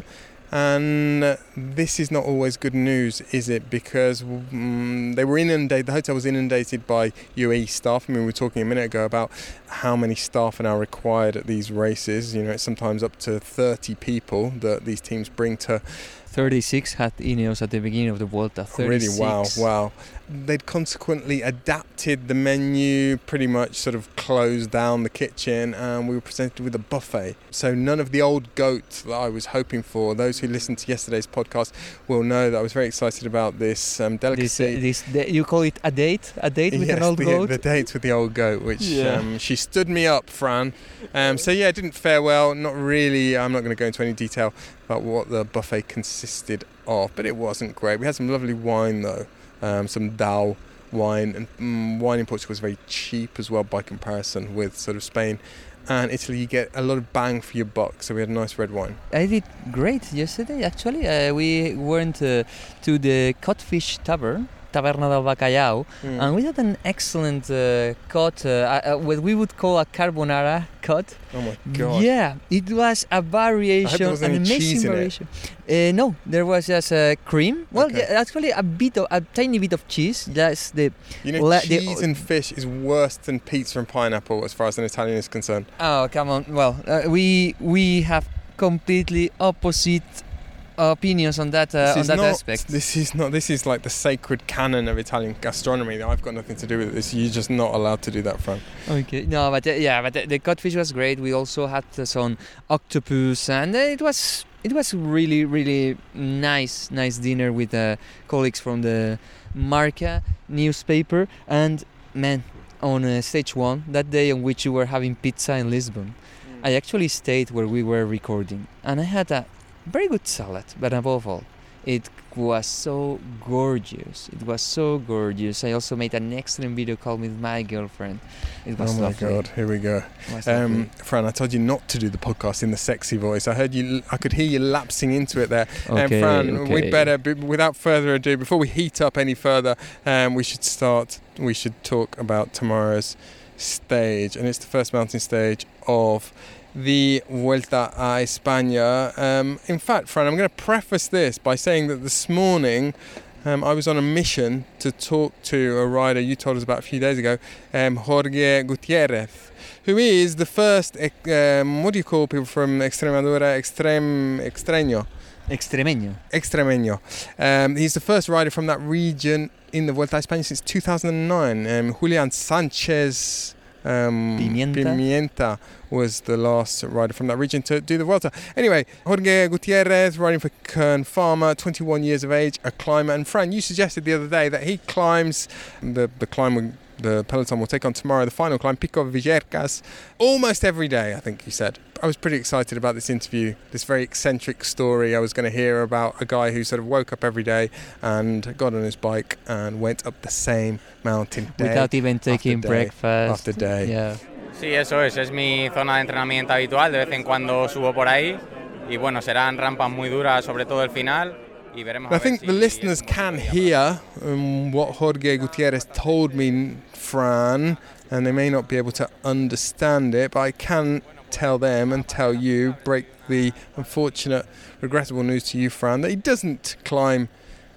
And this is not always good news, is it? Because um, they were inundated, the hotel was inundated by U A E staff. I mean, we were talking a minute ago about how many staff are now required at these races. You know, it's sometimes up to thirty people that these teams bring to... thirty-six had Ineos at the beginning of the Vuelta. thirty-six. Really, wow, wow. They'd consequently adapted the menu, pretty much sort of closed down the kitchen, and we were presented with a buffet. So none of the old goat that I was hoping for. Those who listened to yesterday's podcast will know that I was very excited about this um, delicacy. This, uh, this, you call it a date? A date with yes, an old the, goat? the date with the old goat, which yeah. um, she stood me up, Fran. Um, so yeah, it didn't fare well. Not really. I'm not going to go into any detail about what the buffet consisted of, but it wasn't great. We had some lovely wine though, um, some Dao wine, and mm, wine in Portugal is very cheap as well by comparison with sort of Spain and Italy. You get a lot of bang for your buck, so we had a nice red wine. I did great yesterday actually. Uh, we went uh, to the Codfish Tavern, Taverna del Bacalhau, mm. and we had an excellent uh, cod, uh, uh, what we would call a carbonara cod. Oh my god! Yeah, it was a variation, I hope there wasn't an any amazing cheese in variation. Uh, no, there was just uh, cream. Well, okay. yeah, actually a bit of a tiny bit of cheese. That's the you know la- cheese the, and fish is worse than pizza and pineapple as far as an Italian is concerned. Oh come on! Well, uh, we we have completely opposite opinions on that uh, on that not, aspect. This is not. This is like the sacred canon of Italian gastronomy. I've got nothing to do with this. You're just not allowed to do that, Fran. Okay. No, but uh, yeah, but the, the codfish was great. We also had uh, some octopus, and uh, it was it was really really nice nice dinner with uh, colleagues from the Marca newspaper. And man, on uh, stage one, that day on which you were having pizza in Lisbon, mm. I actually stayed where we were recording, and I had a very good salad, but above all, it was so gorgeous. It was so gorgeous. I also made an excellent video call with my girlfriend. It was oh my lovely. god, here we go. Um, Fran, I told you not to do the podcast in the sexy voice. I heard you. I could hear you lapsing into it there. Okay, um, Fran, okay. we'd better, without further ado, before we heat up any further, um, we should start. We should talk about tomorrow's stage, and it's the first mountain stage of the Vuelta a España. Um, in fact, Fran, I'm going to preface this by saying that this morning um, I was on a mission to talk to a rider you told us about a few days ago, um, Jorge Gutiérrez, who is the first, um, what do you call people from Extremadura, Extrem, Extreño? Extremeño. Extremeño. Um, he's the first rider from that region in the Vuelta a España since two thousand nine. Um, Julian Sanchez Um, Pimienta. Pimienta was the last rider from that region to do the Vuelta. Anyway, Jorge Gutiérrez, riding for Kern Pharma, twenty-one years of age, a climber. And Fran, you suggested the other day that he climbs the the climb the peloton will take on tomorrow, the final climb, Pico Villercas, almost every day, I think you said. I was pretty excited about this interview, this very eccentric story. I was going to hear about a guy who sort of woke up every day and got on his bike and went up the same mountain day without even taking day breakfast after day. Yeah. Sí, eso es, es mi zona de entrenamiento habitual, de vez en cuando subo por ahí y bueno, serán rampas muy duras, sobre todo el final. I think the listeners can hear um, what Jorge Gutiérrez told me, Fran, and they may not be able to understand it, but I can tell them and tell you, break the unfortunate, regrettable news to you, Fran, that he doesn't climb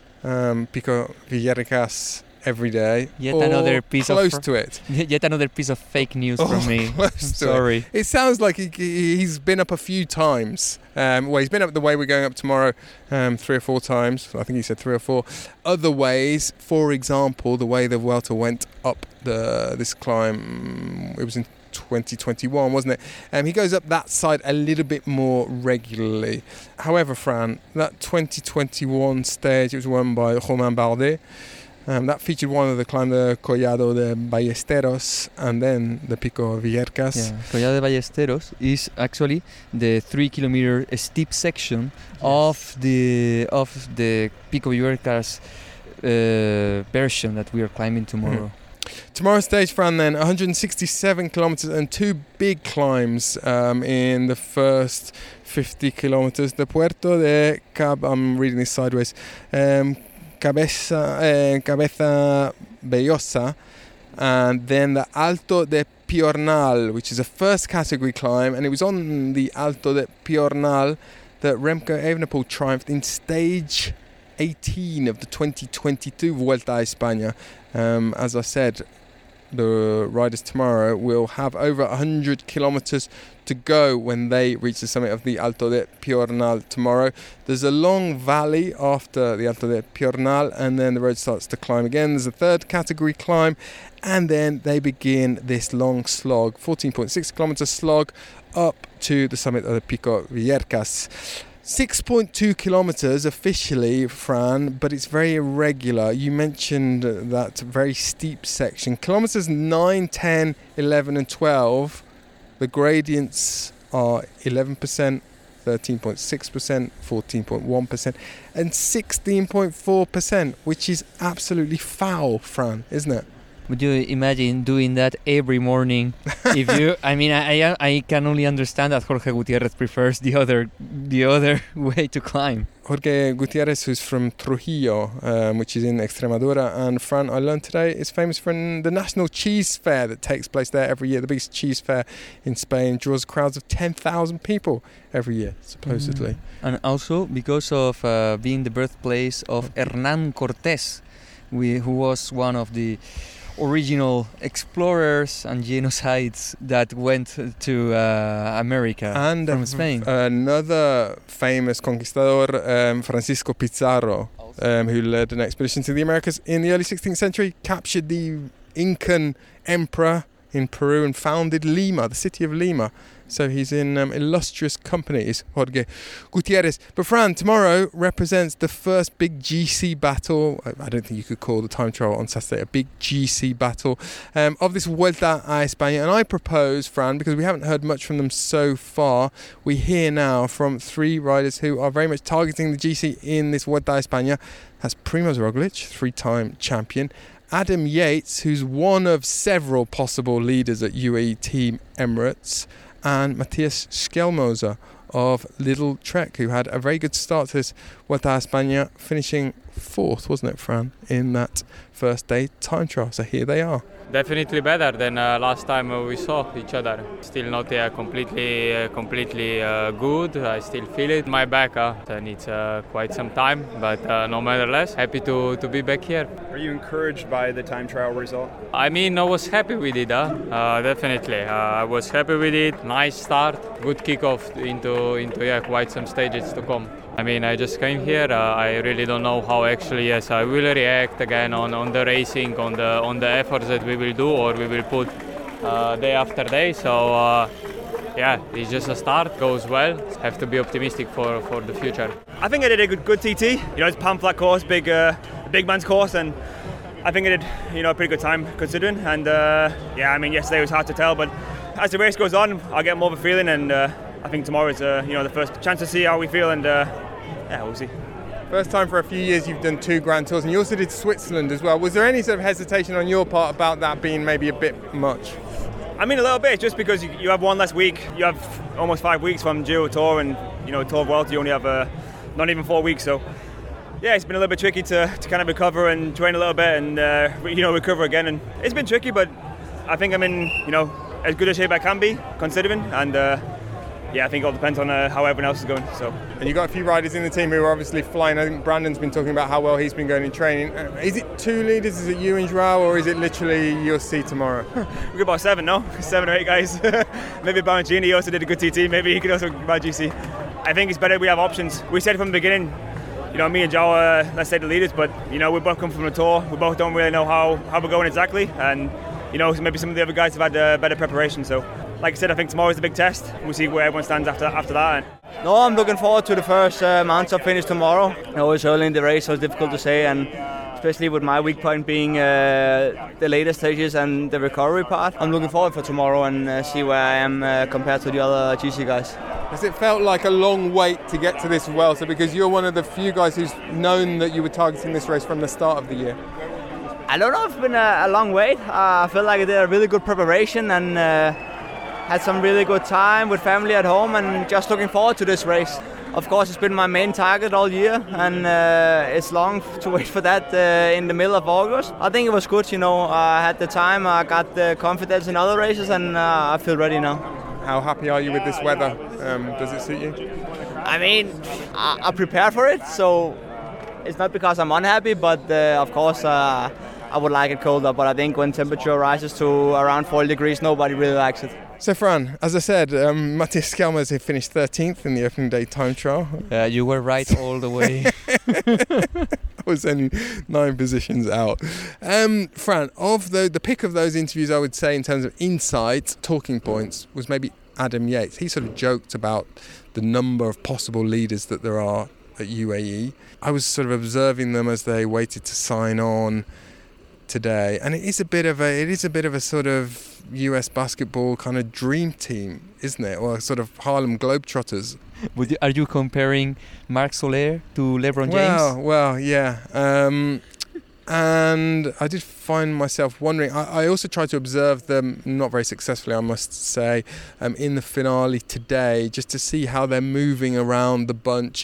um, Pico Villercas every day. Yet or another piece close of to it. Yet another piece of fake news oh, from me. Close I'm to sorry. It. it sounds like he, he's been up a few times. Um, well, he's been up the way we're going up tomorrow um, three or four times. I think he said three or four. Other ways, for example, the way the Vuelta went up the this climb, it was in twenty twenty-one, wasn't it? Um, he goes up that side a little bit more regularly. However, Fran, that twenty twenty-one stage, it was won by Romain Bardet. Um, that featured one of the climb, the Collado de Ballesteros, and then the Pico Villercas. Yeah, Collado de Ballesteros is actually the three kilometer steep section yes. of the of the Pico Villercas uh, version that we are climbing tomorrow. Mm. Tomorrow's stage, Fran, then one hundred sixty-seven kilometers and two big climbs um, in the first fifty kilometers. The Puerto de Cab, I'm reading this sideways, um, Cabeza, uh, Cabeza Bellosa, and then the Alto de Piornal, which is a first category climb, and it was on the Alto de Piornal that Remco Evenepoel triumphed in stage eighteen of the twenty twenty-two Vuelta a España. Um, as I said, the riders tomorrow will have over one hundred kilometres to go when they reach the summit of the Alto de Piornal tomorrow. There's a long valley after the Alto de Piornal, and then the road starts to climb again. There's a third category climb, and then they begin this long slog, fourteen point six kilometre slog, up to the summit of the Pico Villercas. six point two kilometres officially, Fran, but it's very irregular. You mentioned that very steep section. Kilometres nine, ten, eleven and twelve, the gradients are eleven percent, thirteen point six percent, fourteen point one percent and sixteen point four percent, which is absolutely foul, Fran, isn't it? Would you imagine doing that every morning? If you, I mean, I I can only understand that Jorge Gutiérrez prefers the other the other way to climb. Jorge Gutiérrez, who's from Trujillo, um, which is in Extremadura, and Fran, I learned today, is famous for the National Cheese Fair that takes place there every year. The biggest cheese fair in Spain draws crowds of ten thousand people every year, supposedly. Mm. And also because of uh, being the birthplace of Hernán Cortés, we, who was one of the original explorers and genocides that went to uh, America and from Spain. Uh, another famous conquistador, um, Francisco Pizarro, um, who led an expedition to the Americas in the early sixteenth century, captured the Incan emperor in Peru and founded Lima, the city of Lima. So he's in um, illustrious company, is Jorge Gutiérrez. But Fran, tomorrow represents the first big G C battle. I don't think you could call the time trial on Saturday a big G C battle um, of this Vuelta a España. And I propose, Fran, because we haven't heard much from them so far, we hear now from three riders who are very much targeting the G C in this Vuelta a España. That's Primoz Roglic, three-time champion. Adam Yates, who's one of several possible leaders at U A E Team Emirates, and Matthias Skjelmoser of Lidl Trek, who had a very good start to this Vuelta a España, finishing fourth, wasn't it, Fran, in that first day time trial. So here they are. Definitely better than uh, last time uh, we saw each other. Still not uh, completely, uh, completely uh, good. I still feel it in my back. Uh, it needs uh, quite some time, but uh, no matter less, happy to, to be back here. Are you encouraged by the time trial result? I mean, I was happy with it. Huh? Uh, definitely, uh, I was happy with it. Nice start, good kickoff into into yeah quite some stages to come. I mean, I just came here. Uh, I really don't know how actually yes I will react again on, on the racing, on the on the efforts that we will do or we will put uh, day after day. So uh, yeah, it's just a start. Goes well. Have to be optimistic for, for the future. I think I did a good good T T. You know, it's Pan Flat course, big uh, big man's course, and I think I did you know a pretty good time considering. And uh, yeah, I mean yesterday was hard to tell, but as the race goes on, I'll get more of a feeling, and uh, I think tomorrow is uh, you know the first chance to see how we feel, and uh, yeah, we'll see. First time for a few years you've done two Grand Tours, and you also did Switzerland as well. Was there any sort of hesitation on your part about that being maybe a bit much? I mean, a little bit, just because you, you have one less week. You have almost five weeks from Giro Tour, and you know Tour Vuelta you only have uh, not even four weeks. So yeah, it's been a little bit tricky to, to kind of recover and train a little bit, and uh, you know recover again. And it's been tricky, but I think I'm in you know as good a shape I can be considering, and. Uh, Yeah, I think it all depends on uh, how everyone else is going. So, and you've got a few riders in the team who are obviously flying. I think Brandon's been talking about how well he's been going in training. Uh, is it two leaders? Is it you and Joao, or is it literally you'll see tomorrow? We've got about seven, no? Seven or eight guys. Maybe Baroncini also did a good T T. Maybe he could also buy G C. I think it's better we have options. We said from the beginning, you know, me and Joao, uh, let's say the leaders, but you know, we both come from the tour. We both don't really know how, how we're going exactly, and you know, maybe some of the other guys have had uh, better preparation. So. Like I said, I think tomorrow's the big test. We'll see where everyone stands after after that. No, I'm looking forward to the first uh, mountain finish tomorrow. It was early in the race, so it's difficult to say. And especially with my weak point being uh, the later stages and the recovery part. I'm looking forward for tomorrow and uh, see where I am uh, compared to the other G C guys. Has it felt like a long wait to get to this Vuelta, because you're one of the few guys who's known that you were targeting this race from the start of the year? I don't know if it's been a, a long wait. Uh, I feel like I did a really good preparation and uh, had some really good time with family at home, and just looking forward to this race. Of course, it's been my main target all year, and uh, it's long to wait for that uh, in the middle of August. I think it was good, you know. I had the time, I got the confidence in other races, and uh, I feel ready now. How happy are you with this weather? Um, does it suit you? I mean, I, I prepared for it, so it's not because I'm unhappy, but uh, of course uh, I would like it colder. But I think when temperature rises to around forty degrees, nobody really likes it. So Fran, as I said, um, Matthias Skjelmers had finished thirteenth in the opening day time trial. Uh, you were right all the way. I was only nine positions out. Um, Fran, of the, the pick of those interviews, I would say in terms of insights, talking points, was maybe Adam Yates. He sort of joked about the number of possible leaders that there are at U A E. I was sort of observing them as they waited to sign on today, and it is a bit of a it is a bit of a sort of U S basketball kind of dream team, isn't it? Or sort of Harlem Globetrotters. Would you, are you comparing Marc Soler to LeBron James? Well, well, yeah. Um, and I did find myself wondering. I, I also tried to observe them, not very successfully, I must say, um, in the finale today, just to see how they're moving around the bunch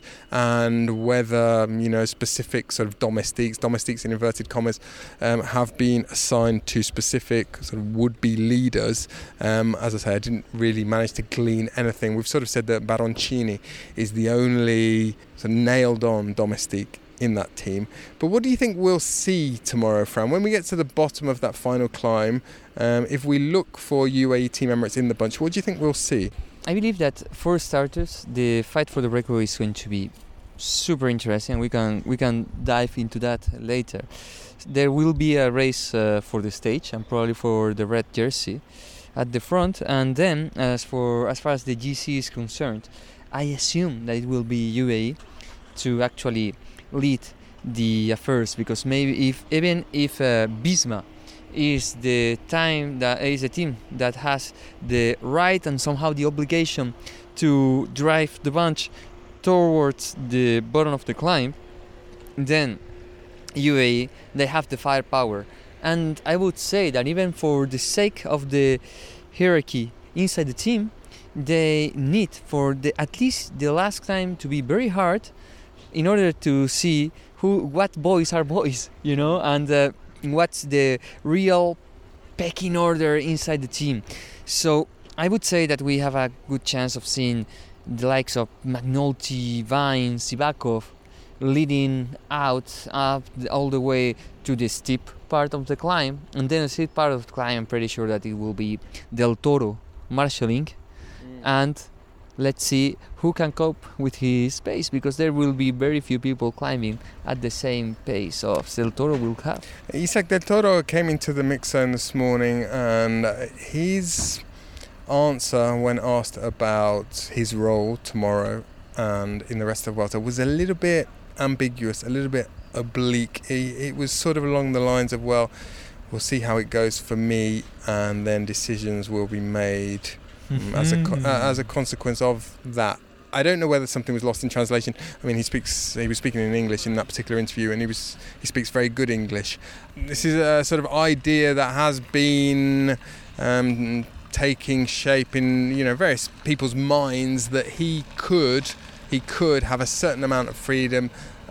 and whether, you know, specific sort of domestiques, domestiques in inverted commas, um, have been assigned to specific sort of would-be leaders. Um, as I say, I didn't really manage to glean anything. We've sort of said that Baroncini is the only sort of nailed-on domestique in that team. But what do you think we'll see tomorrow, Fran? When we get to the bottom of that final climb, um, if we look for U A E Team Emirates in the bunch, what do you think we'll see? I believe that for starters, the fight for the record is going to be super interesting. We can we can dive into that later. There will be a race uh, for the stage and probably for the red jersey at the front. And then, as for as far as the G C is concerned, I assume that it will be U A E to actually lead the affairs, because maybe if even if uh, Bisma is the time that is a team that has the right and somehow the obligation to drive the bunch towards the bottom of the climb, then U A E, they have the firepower. And I would say that even for the sake of the hierarchy inside the team, they need for the at least the last climb to be very hard in order to see who, what boys are boys, you know, and uh, what's the real pecking order inside the team. So I would say that we have a good chance of seeing the likes of McNulty, Vine, Sivakov leading out up all the way to the steep part of the climb, and then the steep part of the climb, I'm pretty sure that it will be Del Toro marshalling, mm. and let's see who can cope with his pace, because there will be very few people climbing at the same pace of Del Toro will have. Isaac Del Toro came into the mix zone this morning, and his answer when asked about his role tomorrow and in the rest of the Vuelta was a little bit ambiguous, a little bit oblique. It was sort of along the lines of, well, we'll see how it goes for me, and then decisions will be made Um, as a co- uh, as a consequence of that. I don't know whether something was lost in translation. I mean, he speaks. He was speaking in English in that particular interview, and he was he speaks very good English. This is a sort of idea that has been um, taking shape in, you know, various people's minds, that he could he could have a certain amount of freedom,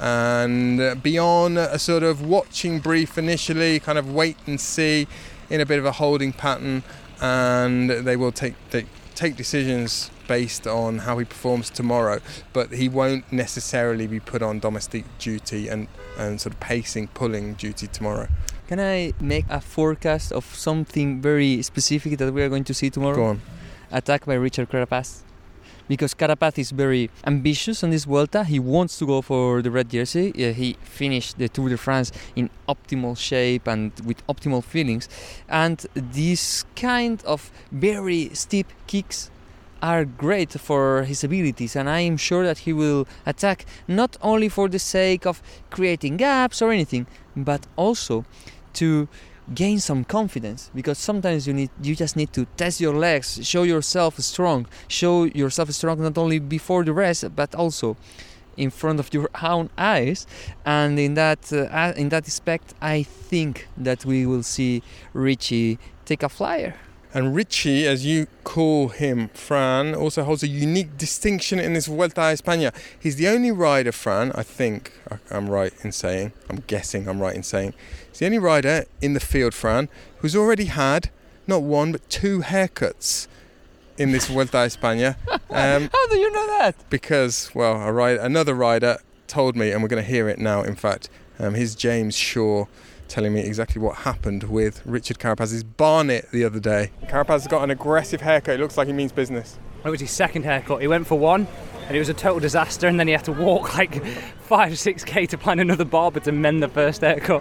and beyond a sort of watching brief initially, kind of wait and see in a bit of a holding pattern. And they will take, take take decisions based on how he performs tomorrow, but he won't necessarily be put on domestic duty and, and sort of pacing, pulling duty tomorrow. Can I make a forecast of something very specific that we are going to see tomorrow? Go on. Attack by Richard Carapaz. Because Carapaz is very ambitious on this Vuelta. He wants to go for the red jersey. Uh, he finished the Tour de France in optimal shape and with optimal feelings. And these kind of very steep kicks are great for his abilities, and I am sure that he will attack not only for the sake of creating gaps or anything, but also to gain some confidence, because sometimes you need you just need to test your legs, show yourself strong, show yourself strong not only before the rest but also in front of your own eyes. And in that uh, in that aspect, I think that we will see Richie take a flyer. And Richie, as you call him, Fran, also holds a unique distinction in this Vuelta a España. He's the only rider, Fran, I think I'm right in saying, I'm guessing I'm right in saying, he's the only rider in the field, Fran, who's already had not one but two haircuts in this Vuelta a España. Um, How do you know that? Because, well, a ride, another rider told me, and we're going to hear it now, in fact, um, here's James Shaw telling me exactly what happened with Richard Carapaz's barnet the other day. Carapaz has got an aggressive haircut. It looks like he means business. It was his second haircut. He went for one and it was a total disaster, and then he had to walk like five, six K to find another barber to mend the first haircut.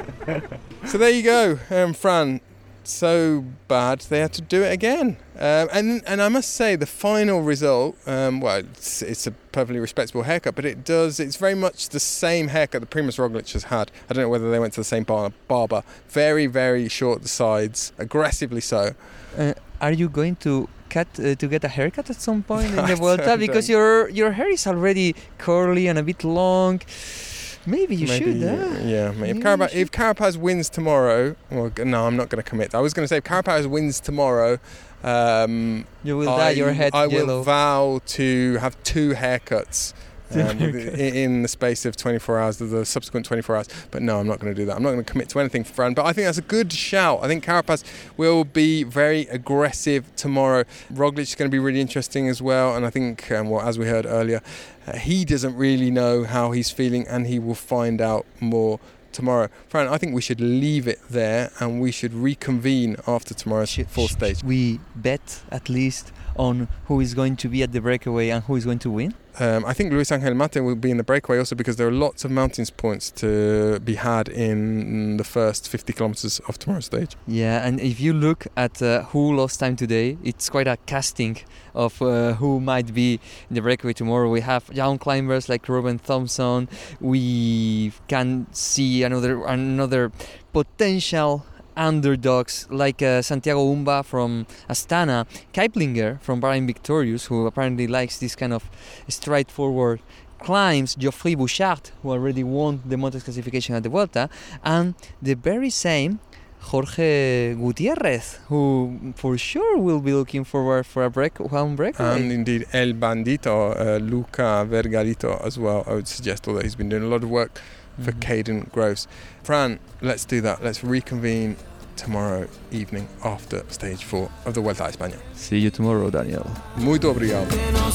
So there you go, um, Fran. So bad they had to do it again. Um, and and I must say the final result, um, well, it's, it's a perfectly respectable haircut, but it does, it's very much the same haircut that Primož Roglič has had. I don't know whether they went to the same bar, barber. Very, very short the sides, aggressively so. Uh, are you going to cut uh, to get a haircut at some point in the Vuelta? Because your your hair is already curly and a bit long. Maybe you maybe, should, uh, yeah. Maybe. If, Carapaz, if Carapaz wins tomorrow, well, no, I'm not going to commit. I was going to say if Carapaz wins tomorrow, um, you will I, dye your head I yellow. will vow to have two haircuts um, in, in the space of twenty-four hours, the subsequent twenty-four hours. But no, I'm not going to do that. I'm not going to commit to anything, Fran. But I think that's a good shout. I think Carapaz will be very aggressive tomorrow. Roglic is going to be really interesting as well. And I think, um, well, as we heard earlier, uh, he doesn't really know how he's feeling, and he will find out more tomorrow. Fran, I think we should leave it there and we should reconvene after tomorrow's should, fourth stage. We bet at least on who is going to be at the breakaway and who is going to win? Um, I think Luis Angel Mate will be in the breakaway also because there are lots of mountains points to be had in the first fifty kilometers of tomorrow's stage. Yeah, and if you look at uh, who lost time today, it's quite a casting of uh, who might be in the breakaway tomorrow. We have young climbers like Ruben Thompson. We can see another another potential underdogs like uh, Santiago Umba from Astana, Keiplinger from Bahrain Victorious, who apparently likes this kind of straightforward climbs, Geoffrey Bouchard, who already won the Montes classification at the Vuelta, and the very same Jorge Gutiérrez, who for sure will be looking forward for a break, one breakaway. And indeed El Bandito, uh, Luca Vergalito as well, I would suggest, although he's been doing a lot of work for mm-hmm. Caden Groves. Fran, let's do that. Let's reconvene tomorrow evening after stage four of the Vuelta a España. See you tomorrow, Daniel. Muito obrigado.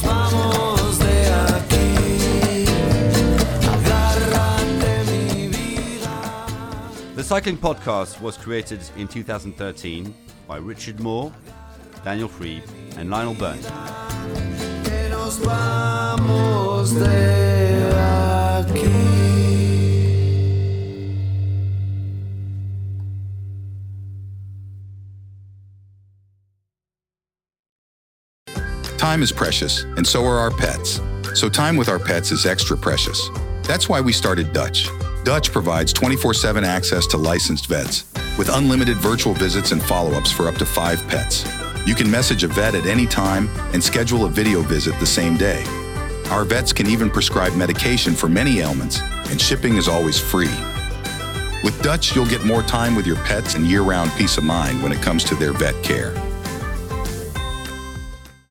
The Cycling Podcast was created in two thousand thirteen by Richard Moore, Daniel Friebe and Lionel Byrne. Time is precious, and so are our pets. So time with our pets is extra precious. That's why we started Dutch. Dutch provides twenty-four seven access to licensed vets, with unlimited virtual visits and follow-ups for up to five pets. You can message a vet at any time and schedule a video visit the same day. Our vets can even prescribe medication for many ailments, and shipping is always free. With Dutch, you'll get more time with your pets and year-round peace of mind when it comes to their vet care.